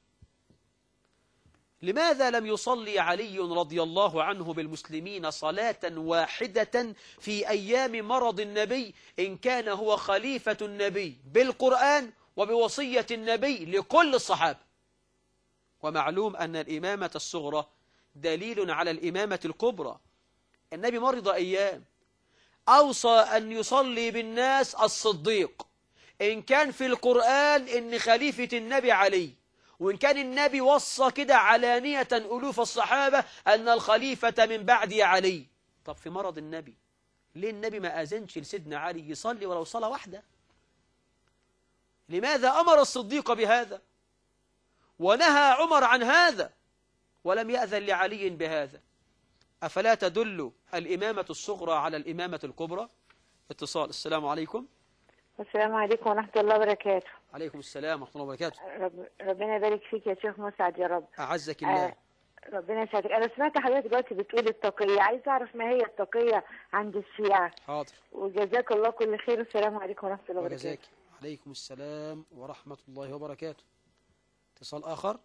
لماذا لم يصلي علي رضي الله عنه بالمسلمين صلاة واحدة في أيام مرض النبي، إن كان هو خليفة النبي بالقرآن وبوصية النبي لكل الصحابة؟ ومعلوم أن الإمامة الصغرى دليل على الإمامة الكبرى. النبي مرض أيام، أوصى أن يصلي بالناس الصديق، إن كان في القرآن إن خليفة النبي علي، وإن كان النبي وصى كده علانية ألوف الصحابة أن الخليفة من بعد علي. طب في مرض النبي ليه النبي ما أذنش لسيدنا علي يصلي ولو صلاة واحدة؟ لماذا أمر الصديق بهذا ونهى عمر عن هذا ولم يأذن لعلي بهذا؟ أفلا تدل الإمامة الصغرى على الإمامة الكبرى؟ اتصال. السلام عليكم. السلام عليكم ورحمة الله وبركاته. عليكم السلام ورحمة الله وبركاته. رب ربنا يبارك فيك يا شيخ مسعد يا رب. أعزك الله. آه ربنا يسعدك. أنا سمعت حضرتك دلوقتي بتقول التقية، عايز أعرف ما هي التقية عند الشيعة. حاضر. وجزاك الله كل خير. السلام عليكم ورحمة الله وبركاته. وجزاك. عليكم السلام ورحمة الله وبركاته. اتصال آخر.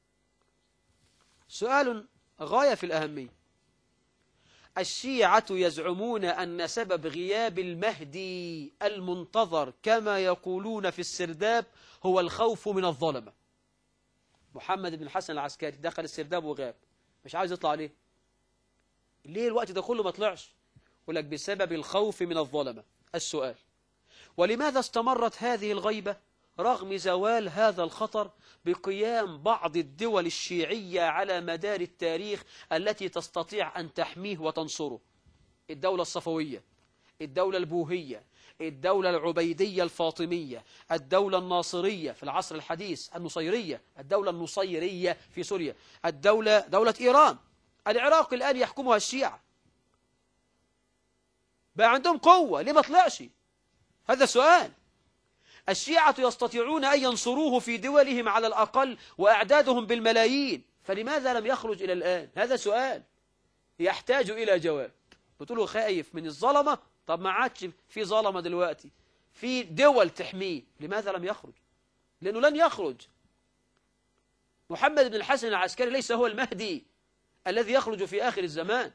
سؤال غاية في الأهمية: الشيعة يزعمون أن سبب غياب المهدي المنتظر كما يقولون في السرداب هو الخوف من الظلمة. محمد بن الحسن العسكري دخل السرداب وغاب، مش عايز يطلع ليه؟ ليه الوقت ده كله ما طلعش؟ يقول لك بسبب الخوف من الظلمة. السؤال: ولماذا استمرت هذه الغيبة رغم زوال هذا الخطر بقيام بعض الدول الشيعية على مدار التاريخ التي تستطيع أن تحميه وتنصره؟ الدولة الصفوية، الدولة البوهية، الدولة العبيدية الفاطمية، الدولة الناصرية في العصر الحديث، النصيرية، الدولة النصيرية في سوريا، الدولة دولة إيران، العراق الآن يحكمها الشيعة. بقى عندهم قوة، ليه ما طلعش؟ هذا سؤال. الشيعة يستطيعون أن ينصروه في دولهم على الأقل وأعدادهم بالملايين، فلماذا لم يخرج إلى الآن؟ هذا سؤال يحتاج إلى جواب. بتقولوا خايف من الظلمة؟ طب ما عادش في ظلمة دلوقتي، في دول تحميه، لماذا لم يخرج؟ لأنه لن يخرج. محمد بن الحسن العسكري ليس هو المهدي الذي يخرج في آخر الزمان.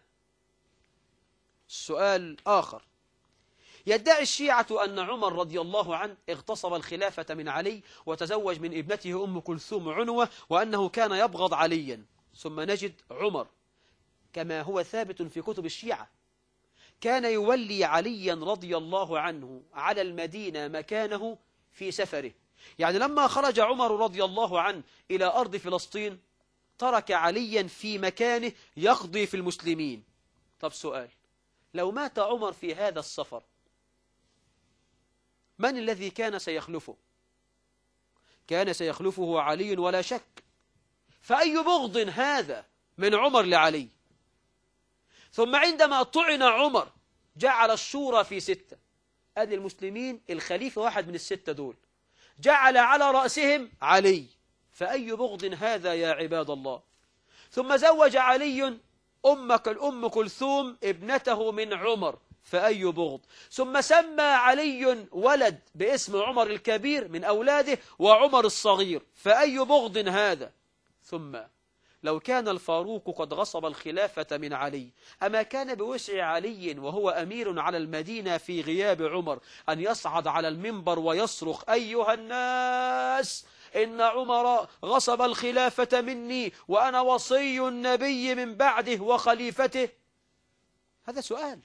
السؤال آخر: يدعي الشيعة أن عمر رضي الله عنه اغتصب الخلافة من علي وتزوج من ابنته أم كلثوم عنوة، وأنه كان يبغض عليا. ثم نجد عمر كما هو ثابت في كتب الشيعة كان يولي عليا رضي الله عنه على المدينة مكانه في سفره. يعني لما خرج عمر رضي الله عنه إلى أرض فلسطين ترك عليا في مكانه يقضي في المسلمين. طب سؤال: لو مات عمر في هذا السفر من الذي كان سيخلفه؟ كان سيخلفه علي ولا شك. فأي بغض هذا من عمر لعلي؟ ثم عندما طعن عمر جعل الشورى في ستة، أدي المسلمين الخليفة واحد من الستة دول، جعل على رأسهم علي. فأي بغض هذا يا عباد الله؟ ثم زوج علي أمك الأم كلثوم ابنته من عمر، فأي بغض؟ ثم سمى علي ولد باسم عمر الكبير من أولاده وعمر الصغير، فأي بغض هذا؟ ثم لو كان الفاروق قد غصب الخلافة من علي، أما كان بوسع علي وهو أمير على المدينة في غياب عمر أن يصعد على المنبر ويصرخ: أيها الناس، إن عمر غصب الخلافة مني وأنا وصي النبي من بعده وخليفته؟ هذا سؤال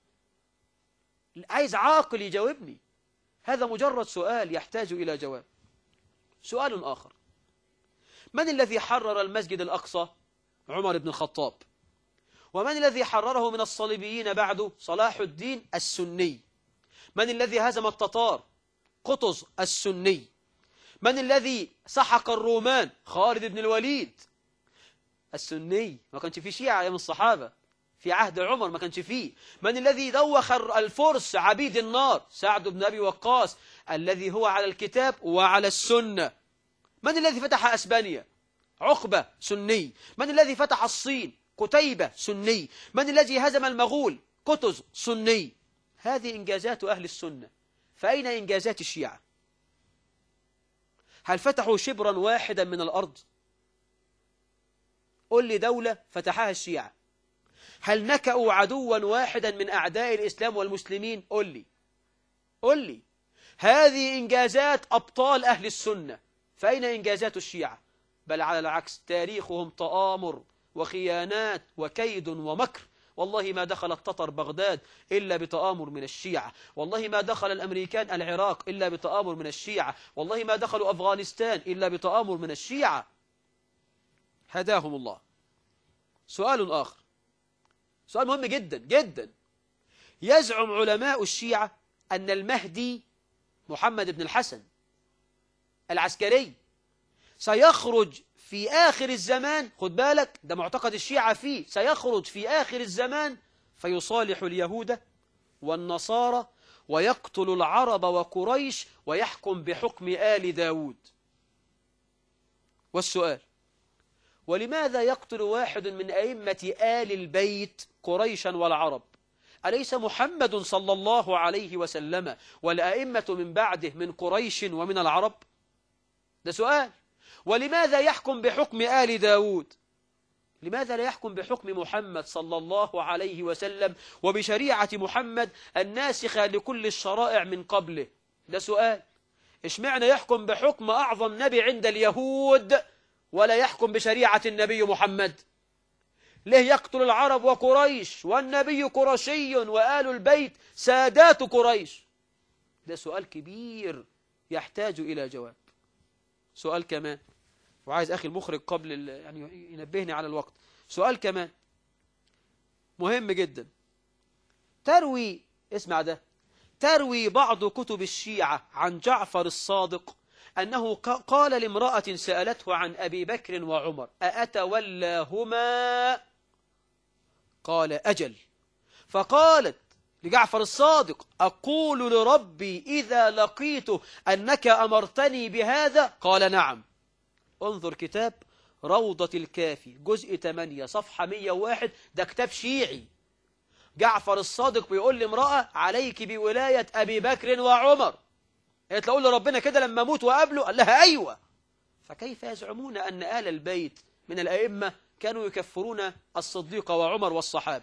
عايز عاقل يجاوبني. هذا مجرد سؤال يحتاج إلى جواب. سؤال آخر: من الذي حرر المسجد الأقصى؟ عمر بن الخطاب. ومن الذي حرره من الصليبيين بعده؟ صلاح الدين السني. من الذي هزم التتار؟ قطز السني. من الذي سحق الرومان؟ خالد بن الوليد السني. ما كانش فيه شيعة أيام الصحابة، في عهد عمر ما كانش فيه. من الذي دوخ الفرس عبيد النار؟ سعد بن أبي وقاص، الذي هو على الكتاب وعلى السنة. من الذي فتح أسبانيا؟ عقبة سني. من الذي فتح الصين؟ قتيبة سني. من الذي هزم المغول؟ قطز سني. هذه إنجازات أهل السنة. فأين إنجازات الشيعة؟ هل فتحوا شبرا واحدا من الأرض؟ قل لي دولة فتحها الشيعة. هل نكأوا عدوا واحدا من أعداء الإسلام والمسلمين؟ قل لي قل لي هذه إنجازات أبطال أهل السنة. فأين إنجازات الشيعة؟ بل على العكس، تاريخهم تآمر وخيانات وكيد ومكر. والله ما دخل التتر بغداد إلا بتآمر من الشيعة، والله ما دخل الأمريكان العراق إلا بتآمر من الشيعة، والله ما دخلوا أفغانستان إلا بتآمر من الشيعة. هداهم الله. سؤال آخر، سؤال مهم جدا جدا. يزعم علماء الشيعة أن المهدي محمد بن الحسن العسكري سيخرج في آخر الزمان. خد بالك، ده معتقد الشيعة فيه، سيخرج في آخر الزمان فيصالح اليهود والنصارى ويقتل العرب وقريش ويحكم بحكم آل داود. والسؤال: ولماذا يقتل واحد من أئمة آل البيت قريشا والعرب؟ أليس محمد صلى الله عليه وسلم والأئمة من بعده من قريش ومن العرب؟ ده سؤال. ولماذا يحكم بحكم آل داود؟ لماذا لا يحكم بحكم محمد صلى الله عليه وسلم وبشريعة محمد الناسخة لكل الشرائع من قبله؟ ده سؤال. اشمعنى يحكم بحكم أعظم نبي عند اليهود ولا يحكم بشريعة النبي محمد؟ ليه يقتل العرب وقريش والنبي قرشي وآل البيت سادات قريش؟ ده سؤال كبير يحتاج إلى جواب. سؤال كمان، وعايز أخي المخرج قبل يعني ينبهني على الوقت. سؤال كمان مهم جدا. تروي، اسمع ده، تروي بعض كتب الشيعة عن جعفر الصادق أنه قال لامرأة سألته عن أبي بكر وعمر: أأتولاهما؟ قال: أجل. فقالت لجعفر الصادق: أقول لربي إذا لقيته أنك أمرتني بهذا؟ قال: نعم. انظر كتاب روضة الكافي جزء ثمانية صفحة مئة وواحد، ده كتاب شيعي. جعفر الصادق بيقول لامرأة: عليك بولاية أبي بكر وعمر. قالت له: أقول لربنا كده لما أموت وقابله؟ قال لها: أيوة. فكيف يزعمون أن آل البيت من الأئمة كانوا يكفرون الصديق وعمر والصحابة؟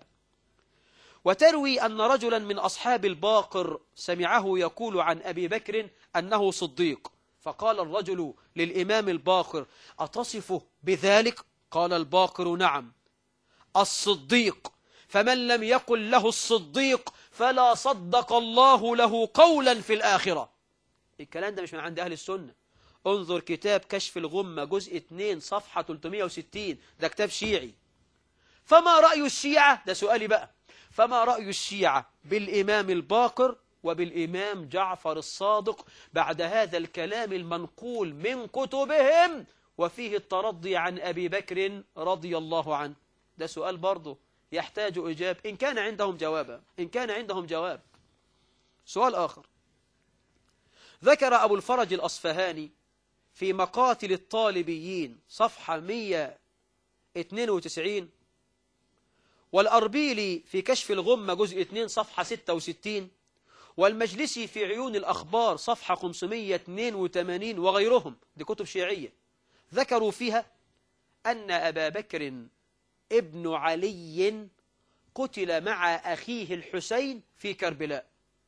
وتروي أن رجلا من أصحاب الباقر سمعه يقول عن أبي بكر أنه صديق، فقال الرجل للإمام الباقر: أتصفه بذلك؟ قال الباقر: نعم، الصديق، فمن لم يقل له الصديق فلا صدق الله له قولا في الآخرة. الكلام ده مش من عند أهل السنة. انظر كتاب كشف الغمة جزء اثنين صفحة ثلاثمئة وستين، ده كتاب شيعي. فما رأي الشيعة؟ ده سؤالي بقى. فما رأي الشيعة بالإمام الباقر وبالإمام جعفر الصادق بعد هذا الكلام المنقول من كتبهم وفيه الترضي عن أبي بكر رضي الله عنه؟ ده سؤال برضه يحتاج إجابة إن كان عندهم جوابا إن كان عندهم جواب. سؤال آخر، ذكر أبو الفرج الأصفهاني في مقاتل الطالبيين صفحة مئة واثنين وتسعين، والأربيلي في كشف الغمة جزء اثنين صفحة ستة وستين، والمجلسي في عيون الأخبار صفحة خمسمئة واثنين وثمانين وغيرهم، دي كتب شيعية، ذكروا فيها أن أبا بكر ابن علي قتل مع أخيه الحسين في كربلاء،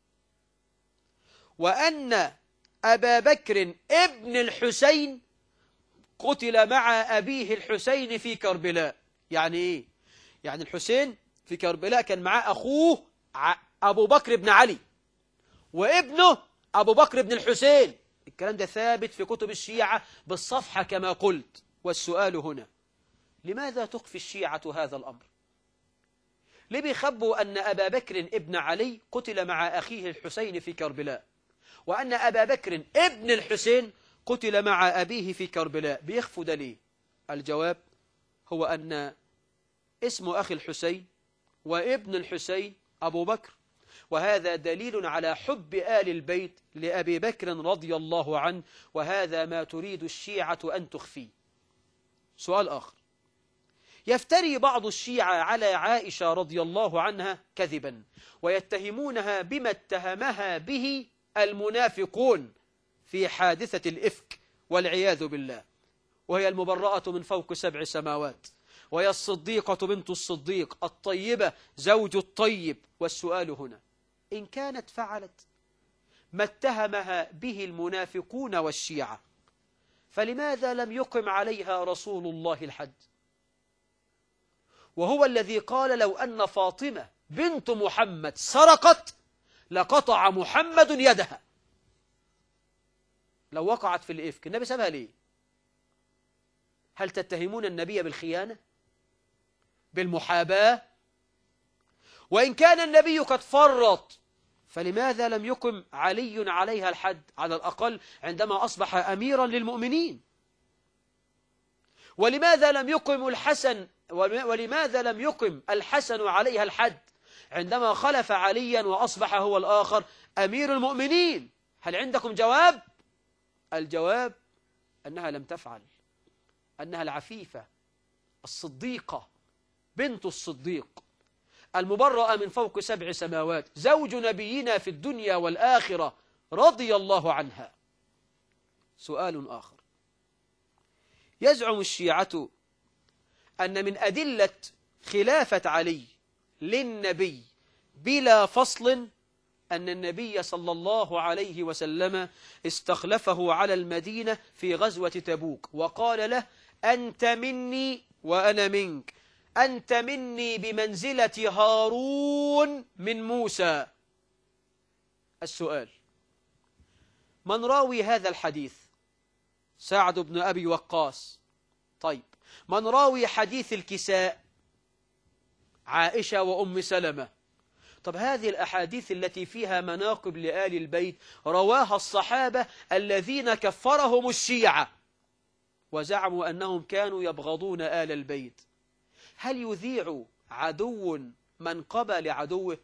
وأن أبا بكر ابن الحسين قتل مع أبيه الحسين في كربلاء. يعني إيه؟ يعني الحسين في كربلاء كان معاه أخوه أبو بكر بن علي وابنه أبو بكر بن الحسين. الكلام ده ثابت في كتب الشيعة بالصفحة كما قلت. والسؤال هنا، لماذا تخفي الشيعة هذا الأمر؟ ليه بيخبوا أن أبا بكر ابن علي قتل مع أخيه الحسين في كربلاء، وأن أبا بكر ابن الحسين قتل مع أبيه في كربلاء؟ بيخفوا ده ليه؟ الجواب هو أن اسم أخي الحسين وابن الحسين أبو بكر، وهذا دليل على حب آل البيت لأبي بكر رضي الله عنه، وهذا ما تريد الشيعة أن تخفيه. سؤال آخر، يفتري بعض الشيعة على عائشة رضي الله عنها كذبا ويتهمونها بما اتهمها به المنافقون في حادثة الإفك والعياذ بالله، وهي المبرأة من فوق سبع سماوات، وهي الصديقة بنت الصديق الطيبة زوج الطيب. والسؤال هنا، إن كانت فعلت ما اتهمها به المنافقون والشيعة، فلماذا لم يقم عليها رسول الله الحد؟ وهو الذي قال لو أن فاطمة بنت محمد سرقت لقطع محمد يدها. لو وقعت في الإفك النبي سابها ليه؟ هل تتهمون النبي بالخيانة؟ بالمحاباة؟ وإن كان النبي قد فرط، فلماذا لم يقم علي عليها الحد على الأقل عندما أصبح أميرا للمؤمنين؟ ولماذا لم يقم الحسن ولماذا لم يقم الحسن عليها الحد عندما خلف عليا وأصبح هو الآخر أمير المؤمنين؟ هل عندكم جواب؟ الجواب أنها لم تفعل، أنها العفيفة الصديقة بنت الصديق المبرأة من فوق سبع سماوات، زوج نبينا في الدنيا والآخرة رضي الله عنها. سؤال آخر، يزعم الشيعة أن من أدلة خلافة علي للنبي بلا فصل أن النبي صلى الله عليه وسلم استخلفه على المدينة في غزوة تبوك وقال له: أنت مني وأنا منك، أنت مني بمنزلة هارون من موسى. السؤال، من راوي هذا الحديث؟ سعد بن أبي وقاص. طيب، من راوي حديث الكساء؟ عائشة وأم سلمة. طب هذه الأحاديث التي فيها مناقب لآل البيت رواها الصحابة الذين كفرهم الشيعة وزعموا أنهم كانوا يبغضون آل البيت. هل يذيع عدو منقبة لعدوه؟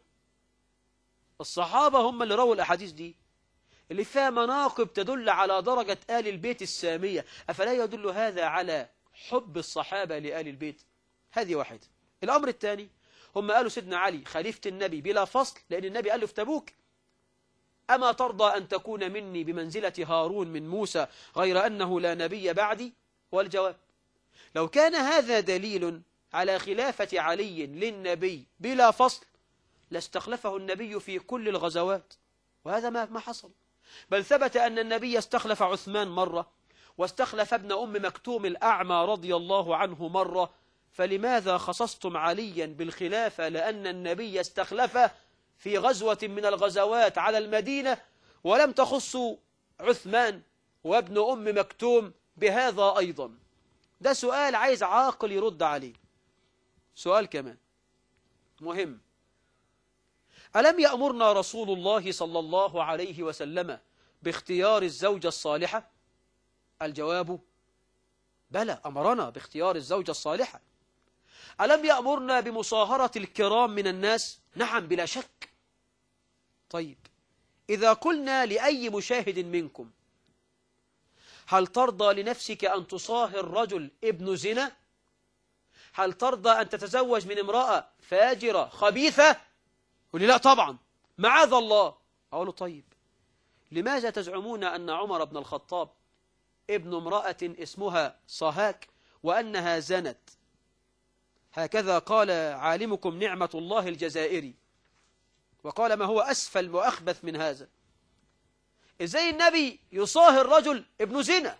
الصحابة هم اللي رووا الأحاديث دي اللي فيها مناقب تدل على درجة آل البيت السامية. أفلا يدل هذا على حب الصحابة لآل البيت؟ هذه واحدة. الأمر الثاني، هم قالوا سيدنا علي خليفة النبي بلا فصل لأن النبي قال له في تبوك: أما ترضى أن تكون مني بمنزلة هارون من موسى غير أنه لا نبي بعدي؟ والجواب: لو كان هذا دليل على خلافة علي للنبي بلا فصل لاستخلفه النبي في كل الغزوات، وهذا ما ما حصل. بل ثبت أن النبي استخلف عثمان مرة، واستخلف ابن أم مكتوم الأعمى رضي الله عنه مرة. فلماذا خصصتم عليا بالخلافة لأن النبي استخلفه في غزوة من الغزوات على المدينة، ولم تخصوا عثمان وابن أم مكتوم بهذا أيضا؟ ده سؤال عايز عاقل يرد عليه. سؤال كمان مهم، ألم يأمرنا رسول الله صلى الله عليه وسلم باختيار الزوجة الصالحة؟ الجواب بلى، أمرنا باختيار الزوجة الصالحة. ألم يأمرنا بمصاهرة الكرام من الناس؟ نعم بلا شك. طيب، إذا قلنا لأي مشاهد منكم هل ترضى لنفسك أن تصاهر رجل ابن زنا؟ هل ترضى أن تتزوج من امرأة فاجرة خبيثة؟ قل لا طبعا، معاذ الله. أقول طيب، لماذا تزعمون أن عمر بن الخطاب ابن امرأة اسمها صهاك وأنها زنت؟ هكذا قال عالمكم نعمة الله الجزائري، وقال ما هو أسفل وأخبث من هذا. إزاي النبي يصاهر رجل ابن زنا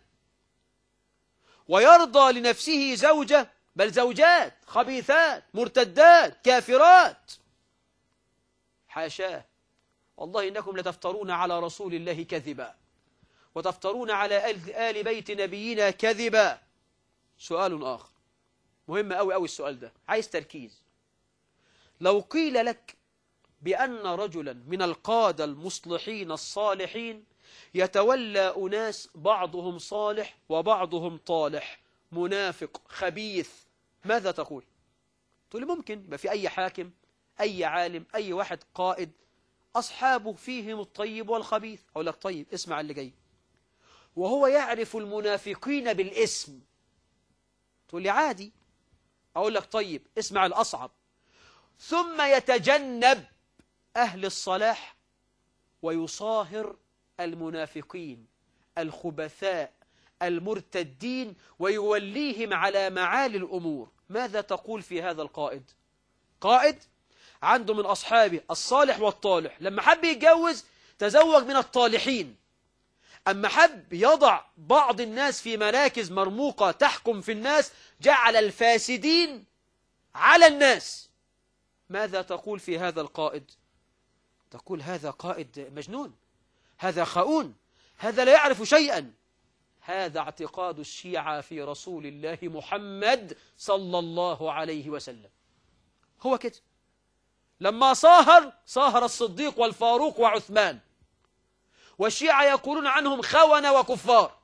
ويرضى لنفسه زوجة، بل زوجات خبيثات مرتدات كافرات؟ حاشاه، والله إنكم لتفترون على رسول الله كذبا، وتفترون على آل بيت نبينا كذبا. سؤال آخر مهم أوي أوي، السؤال ده عايز تركيز. لو قيل لك بأن رجلا من القادة المصلحين الصالحين يتولى أناس بعضهم صالح وبعضهم طالح، منافق خبيث، ماذا تقول؟ تقول ممكن يبقى في أي حاكم، أي عالم، أي واحد قائد أصحابه فيهم الطيب والخبيث. أقول لك طيب، اسمع اللي جاي. وهو يعرف المنافقين بالاسم، تقول لي عادي. أقول لك طيب، اسمع الأصعب. ثم يتجنب أهل الصلاح ويصاهر المنافقين الخبثاء المرتدين ويوليهم على معالي الأمور، ماذا تقول في هذا القائد؟ قائد عنده من أصحابه الصالح والطالح، لما حب يتجوز تزوج من الطالحين، أما حب يضع بعض الناس في مراكز مرموقة تحكم في الناس جعل الفاسدين على الناس. ماذا تقول في هذا القائد؟ تقول هذا قائد مجنون، هذا خاؤون، هذا لا يعرف شيئا. هذا اعتقاد الشيعة في رسول الله محمد صلى الله عليه وسلم. هو كده، لما صاهر صاهر الصديق والفاروق وعثمان، والشيعة يقولون عنهم خونة وكفار.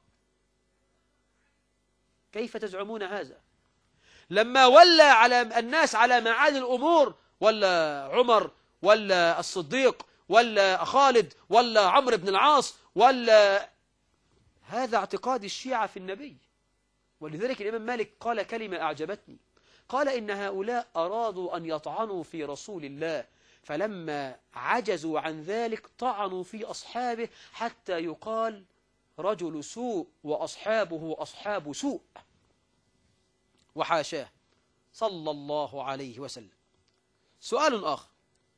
كيف تزعمون هذا؟ لما ولى على الناس على معالي الأمور، ولا عمر ولا الصديق ولا خالد ولا عمرو بن العاص، ولا هذا اعتقاد الشيعة في النبي. ولذلك الإمام مالك قال كلمة أعجبتني، قال إن هؤلاء أرادوا أن يطعنوا في رسول الله، فلما عجزوا عن ذلك طعنوا في أصحابه حتى يقال رجل سوء وأصحابه أصحاب سوء. وحاشاه صلى الله عليه وسلم. سؤال آخر،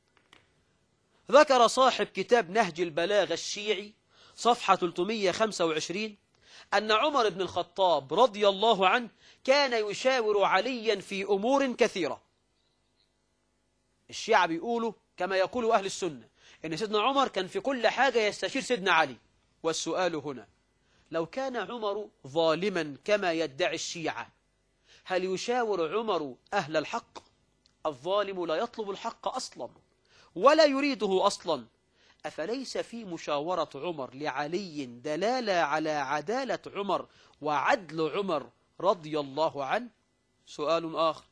ذكر صاحب كتاب نهج البلاغة الشيعي صفحة ثلاثمئة وخمسة وعشرين أن عمر بن الخطاب رضي الله عنه كان يشاور عليا في أمور كثيرة. الشيعة بيقولوا كما يقول أهل السنة إن سيدنا عمر كان في كل حاجة يستشير سيدنا علي. والسؤال هنا، لو كان عمر ظالما كما يدعي الشيعة، هل يشاور عمر أهل الحق؟ الظالم لا يطلب الحق أصلا ولا يريده أصلا. أفليس في مشاورة عمر لعلي دلالة على عدالة عمر وعدل عمر رضي الله عنه؟ سؤال آخر،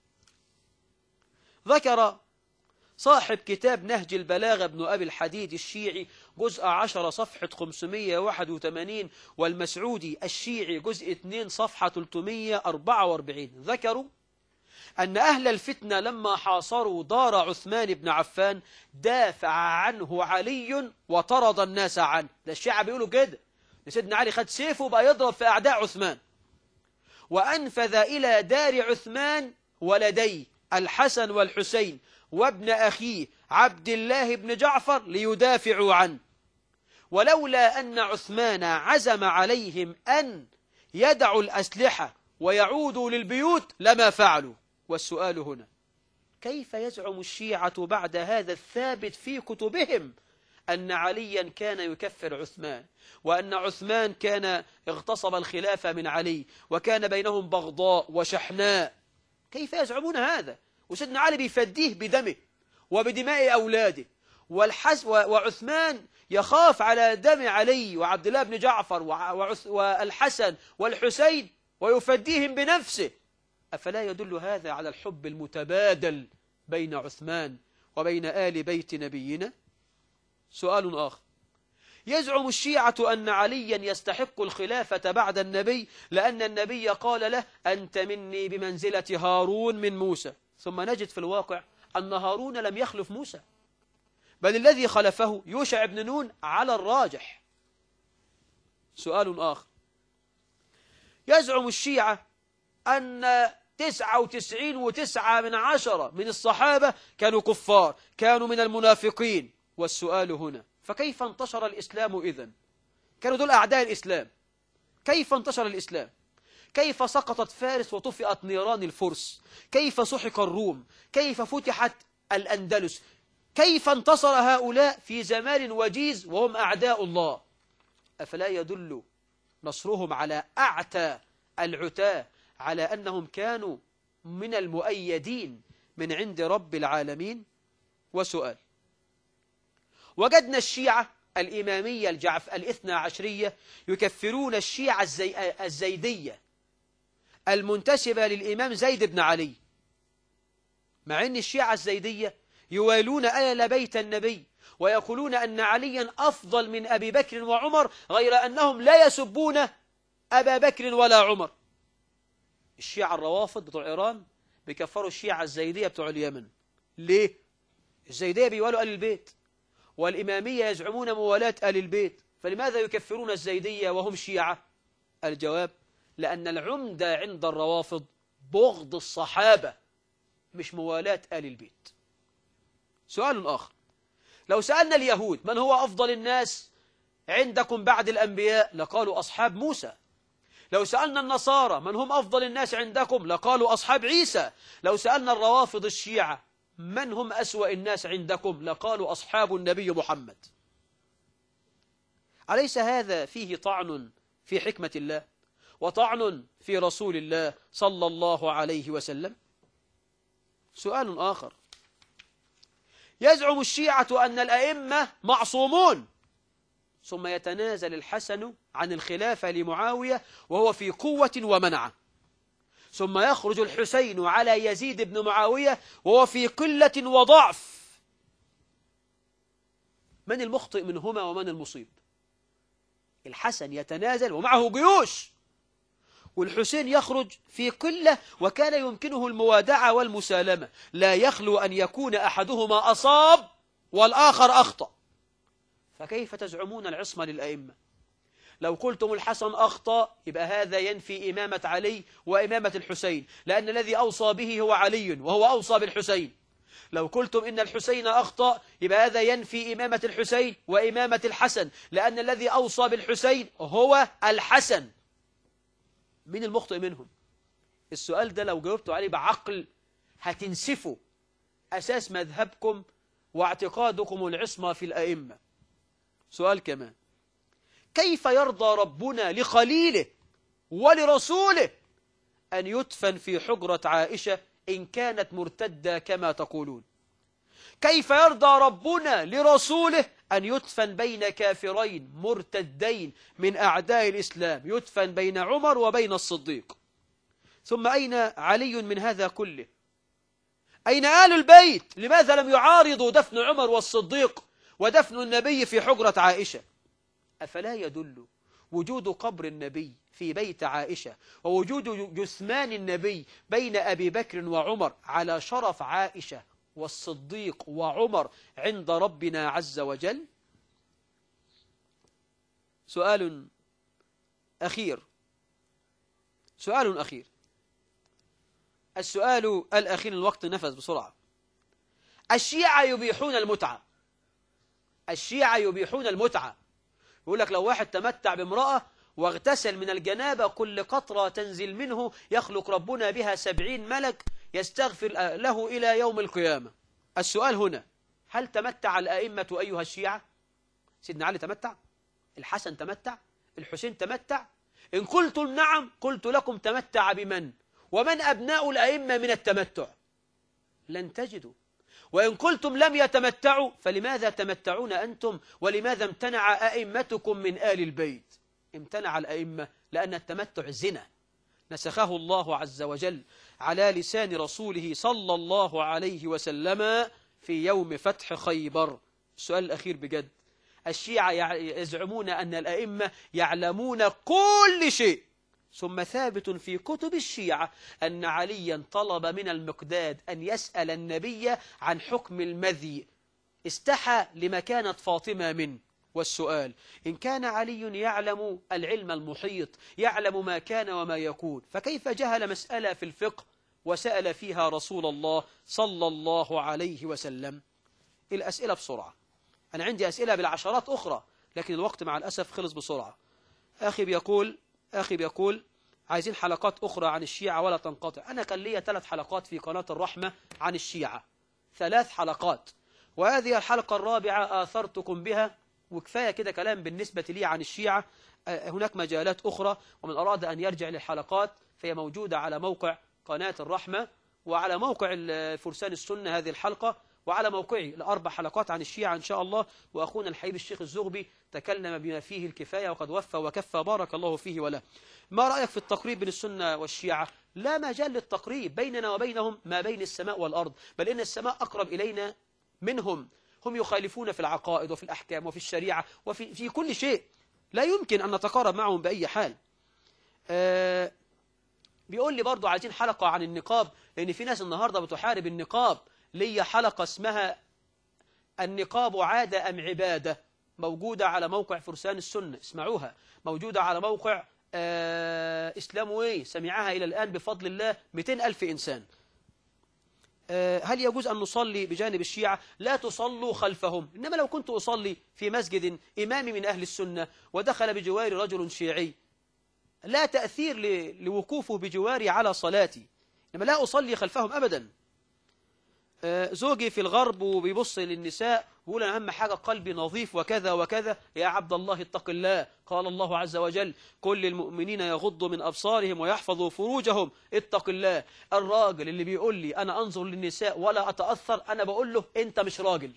ذكر صاحب كتاب نهج البلاغة ابن أبي الحديد الشيعي جزء عشرة صفحة خمسمئة وواحد وثمانين، والمسعودي الشيعي جزء اثنين صفحة ثلاثمئة وأربعة وأربعين، ذكروا أن أهل الفتنة لما حاصروا دار عثمان بن عفان دافع عنه علي وطرد الناس عنه. ده الشيعة بيقولوا كده، سيدنا علي خد سيفه بقى يضرب في أعداء عثمان، وأنفذ إلى دار عثمان ولديه الحسن والحسين وابن أخيه عبد الله بن جعفر ليدافعوا عنه. ولولا أن عثمان عزم عليهم أن يدعوا الأسلحة ويعودوا للبيوت لما فعلوا. والسؤال هنا، كيف يزعم الشيعة بعد هذا الثابت في كتبهم أن عليا كان يكفر عثمان، وأن عثمان كان اغتصب الخلافة من علي، وكان بينهم بغضاء وشحناء؟ كيف يزعمون هذا؟ وسيدنا علي بيفديه بدمه وبدماء أولاده والحس وعثمان يخاف على دم علي وعبد الله بن جعفر والحسن والحسين ويفديهم بنفسه، أفلا يدل هذا على الحب المتبادل بين عثمان وبين آل بيت نبينا؟ سؤال آخر: يزعم الشيعة أن عليا يستحق الخلافة بعد النبي لأن النبي قال له: أنت مني بمنزلة هارون من موسى، ثم نجد في الواقع أن هارون لم يخلف موسى، بل الذي خلفه يوشع بن نون على الراجح. سؤال آخر: يزعم الشيعة أن تسعة وتسعين وتسعة من عشرة من الصحابة كانوا كفار، كانوا من المنافقين. والسؤال هنا: فكيف انتشر الإسلام إذن؟ كانوا دول أعداء الإسلام، كيف انتشر الإسلام؟ كيف سقطت فارس وطفئت نيران الفرس؟ كيف سحق الروم؟ كيف فتحت الأندلس؟ كيف انتصر هؤلاء في زمان وجيز وهم أعداء الله؟ أفلا يدل نصرهم على أعتى العتاة على أنهم كانوا من المؤيدين من عند رب العالمين؟ وسؤال: وجدنا الشيعة الإمامية الجعف الاثنى عشرية يكفرون الشيعة الزي... الزيدية المنتسبة للإمام زيد بن علي، مع أن الشيعة الزيدية يوالون آل بيت النبي ويقولون أن عليا أفضل من أبي بكر وعمر، غير أنهم لا يسبون أبا بكر ولا عمر. الشيعة الروافض بتوع إيران بيكفروا الشيعة الزيدية بتوع اليمن. ليه؟ الزيدية بيوالوا آل البيت، والإمامية يزعمون موالاة آل البيت، فلماذا يكفرون الزيدية وهم شيعة؟ الجواب: لأن العمدة عند الروافض بغض الصحابة مش موالاة آل البيت. سؤال آخر: لو سألنا اليهود من هو أفضل الناس عندكم بعد الأنبياء لقالوا أصحاب موسى. لو سألنا النصارى من هم أفضل الناس عندكم لقالوا أصحاب عيسى. لو سألنا الروافض الشيعة من هم أسوأ الناس عندكم لقالوا أصحاب النبي محمد. أليس هذا فيه طعن في حكمة الله وطعن في رسول الله صلى الله عليه وسلم؟ سؤال آخر: يزعم الشيعة أن الأئمة معصومون، ثم يتنازل الحسن عن الخلافة لمعاوية وهو في قوة ومنعة، ثم يخرج الحسين على يزيد بن معاوية وهو في قلة وضعف. من المخطئ منهما ومن المصيب؟ الحسن يتنازل ومعه جيوش، والحسين يخرج في قلة وكان يمكنه الموادعة والمسالمة، لا يخلو أن يكون أحدهما أصاب والآخر أخطأ. فكيف تزعمون العصمة للأئمة؟ لو قلتم الحسن أخطأ يبقى هذا ينفي إمامة علي وإمامة الحسين، لأن الذي أوصى به هو علي وهو أوصى بالحسين. لو قلتم إن الحسين أخطأ يبقى هذا ينفي إمامة الحسين وإمامة الحسن، لأن الذي أوصى بالحسين هو الحسن. من المخطئ منهم؟ السؤال ده لو جاوبتوا عليه بعقل هتنسفوا أساس مذهبكم واعتقادكم العصمة في الأئمة. سؤال كمان: كيف يرضى ربنا لخليله ولرسوله أن يدفن في حجرة عائشة إن كانت مرتدة كما تقولون؟ كيف يرضى ربنا لرسوله أن يدفن بين كافرين مرتدين من أعداء الإسلام، يدفن بين عمر وبين الصديق؟ ثم أين علي من هذا كله؟ أين آل البيت؟ لماذا لم يعارضوا دفن عمر والصديق ودفن النبي في حجرة عائشة؟ أفلا يدل وجود قبر النبي في بيت عائشة ووجود جثمان النبي بين أبي بكر وعمر على شرف عائشة والصديق وعمر عند ربنا عز وجل؟ سؤال أخير سؤال أخير السؤال الأخير، الوقت نفذ بسرعة. الشيعة يبيحون المتعة الشيعة يبيحون المتعة يقول لك لو واحد تمتع بامرأة واغتسل من الجنابة كل قطرة تنزل منه يخلق ربنا بها سبعين ملك يستغفر له إلى يوم القيامة. السؤال هنا: هل تمتع الأئمة أيها الشيعة؟ سيدنا علي تمتع، الحسن تمتع، الحسين تمتع. إن قلتم نعم قلت لكم تمتع بمن؟ ومن أبناء الأئمة من التمتع؟ لن تجدوا. وإن قلتم لم يتمتعوا فلماذا تمتعون أنتم؟ ولماذا امتنع أئمتكم من آل البيت؟ امتنع الأئمة لأن التمتع زنا نسخه الله عز وجل على لسان رسوله صلى الله عليه وسلم في يوم فتح خيبر. السؤال الأخير بجد، الشيعة يزعمون أن الأئمة يعلمون كل شيء، ثم ثابت في كتب الشيعة أن عليا طلب من المقداد أن يسأل النبي عن حكم المذي، استحى لمكانة فاطمة منه. والسؤال، إن كان علي يعلم العلم المحيط، يعلم ما كان وما يكون، فكيف جهل مسألة في الفقه وسأل فيها رسول الله صلى الله عليه وسلم؟ الأسئلة بسرعة، أنا عندي أسئلة بالعشرات أخرى لكن الوقت مع الأسف خلص بسرعة. أخي بيقول أخي بيقول عايزين حلقات أخرى عن الشيعة ولا تنقطع. أنا كان لي ثلاث حلقات في قناة الرحمة عن الشيعة، ثلاث حلقات، وهذه الحلقة الرابعة آثرتكم بها، وكفاية كده كلام بالنسبة لي عن الشيعة. هناك مجالات أخرى، ومن أراد أن يرجع للحلقات فهي موجودة على موقع قناة الرحمة وعلى موقع فرسان السنة هذه الحلقة، وعلى موقعي الأربع حلقات عن الشيعة إن شاء الله. وأخونا الحبيب الشيخ الزغبي تكلم بما فيه الكفاية وقد وفى وكفى، بارك الله فيه وله. ما رأيك في التقريب بين السنة والشيعة؟ لا مجال للتقريب، بيننا وبينهم ما بين السماء والأرض، بل إن السماء أقرب إلينا منهم. هم يخالفون في العقائد وفي الأحكام وفي الشريعة وفي في كل شيء، لا يمكن أن نتقارب معهم بأي حال. آه بيقول لي برضو عايزين حلقة عن النقاب، لأن في ناس النهاردة بتحارب النقاب. لي حلقة اسمها النقاب عادة أم عبادة، موجودة على موقع فرسان السنة، اسمعوها، موجودة على موقع آه إسلام وي، سمعها إلى الآن بفضل الله مئتين ألف إنسان. آه هل يجوز أن نصلي بجانب الشيعة؟ لا تصلوا خلفهم، إنما لو كنت أصلي في مسجد إمام من أهل السنة ودخل بجواري رجل شيعي لا تأثير لوقوفه بجواري على صلاتي، إنما لا أصلي خلفهم أبدا. آه زوجي في الغرب وبيبص للنساء ويقول أنا أهم حاجة قلبي نظيف وكذا وكذا. يا عبد الله اتق الله، قال الله عز وجل كل المؤمنين يغضوا من أبصارهم ويحفظوا فروجهم، اتق الله. الراجل اللي بيقول لي أنا أنظر للنساء ولا أتأثر، أنا بقول له أنت مش راجل.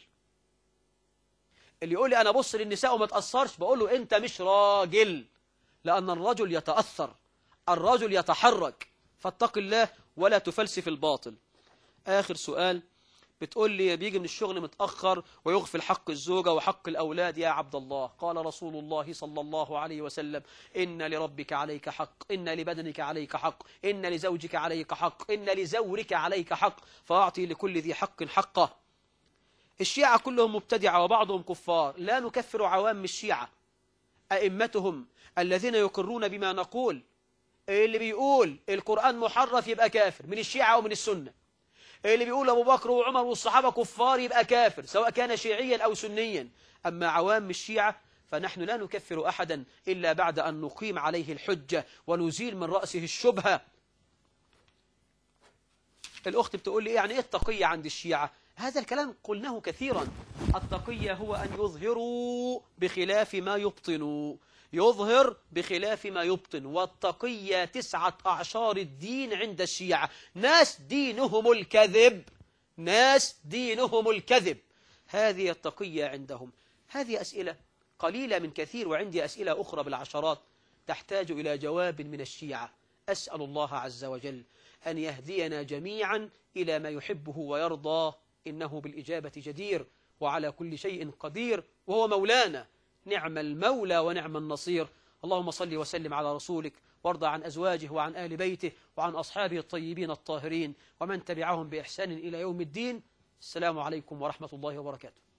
اللي يقول لي أنا بص للنساء وما تأثرش، بقول له أنت مش راجل، لأن الرجل يتأثر، الرجل يتحرك، فاتق الله ولا تفلسف الباطل. آخر سؤال، بتقول لي بيجي من الشغل متأخر ويغفل حق الزوجة وحق الأولاد. يا عبد الله، قال رسول الله صلى الله عليه وسلم إن لربك عليك حق، إن لبدنك عليك حق، إن لزوجك عليك حق، إن لزورك عليك حق، فأعطي لكل ذي حق حقه. الشيعة كلهم مبتدعة وبعضهم كفار، لا نكفر عوام الشيعة، أئمتهم الذين يقرون بما نقول. اللي بيقول القرآن محرف يبقى كافر من الشيعة ومن السنة، اللي بيقول أبو بكر وعمر والصحابة كفار يبقى كافر سواء كان شيعيا أو سنيا. أما عوام الشيعة فنحن لا نكفر أحدا إلا بعد أن نقيم عليه الحجة ونزيل من رأسه الشبهة. الأخت بتقول لي يعني إيه التقية عند الشيعة؟ هذا الكلام قلناه كثيرا. التقية هو أن يظهروا بخلاف ما يبطنوا، يظهر بخلاف ما يبطن. والتقية تسعة أعشار الدين عند الشيعة، ناس دينهم الكذب، ناس دينهم الكذب، هذه التقية عندهم. هذه أسئلة قليلة من كثير، وعندي أسئلة أخرى بالعشرات تحتاج إلى جواب من الشيعة. أسأل الله عز وجل أن يهدينا جميعا إلى ما يحبه ويرضى، إنه بالإجابة جدير وعلى كل شيء قدير، وهو مولانا، نعم المولى ونعم النصير. اللهم صل وسلم على رسولك، وارضى عن أزواجه وعن آل بيته وعن أصحابه الطيبين الطاهرين ومن تبعهم بإحسان إلى يوم الدين. السلام عليكم ورحمة الله وبركاته.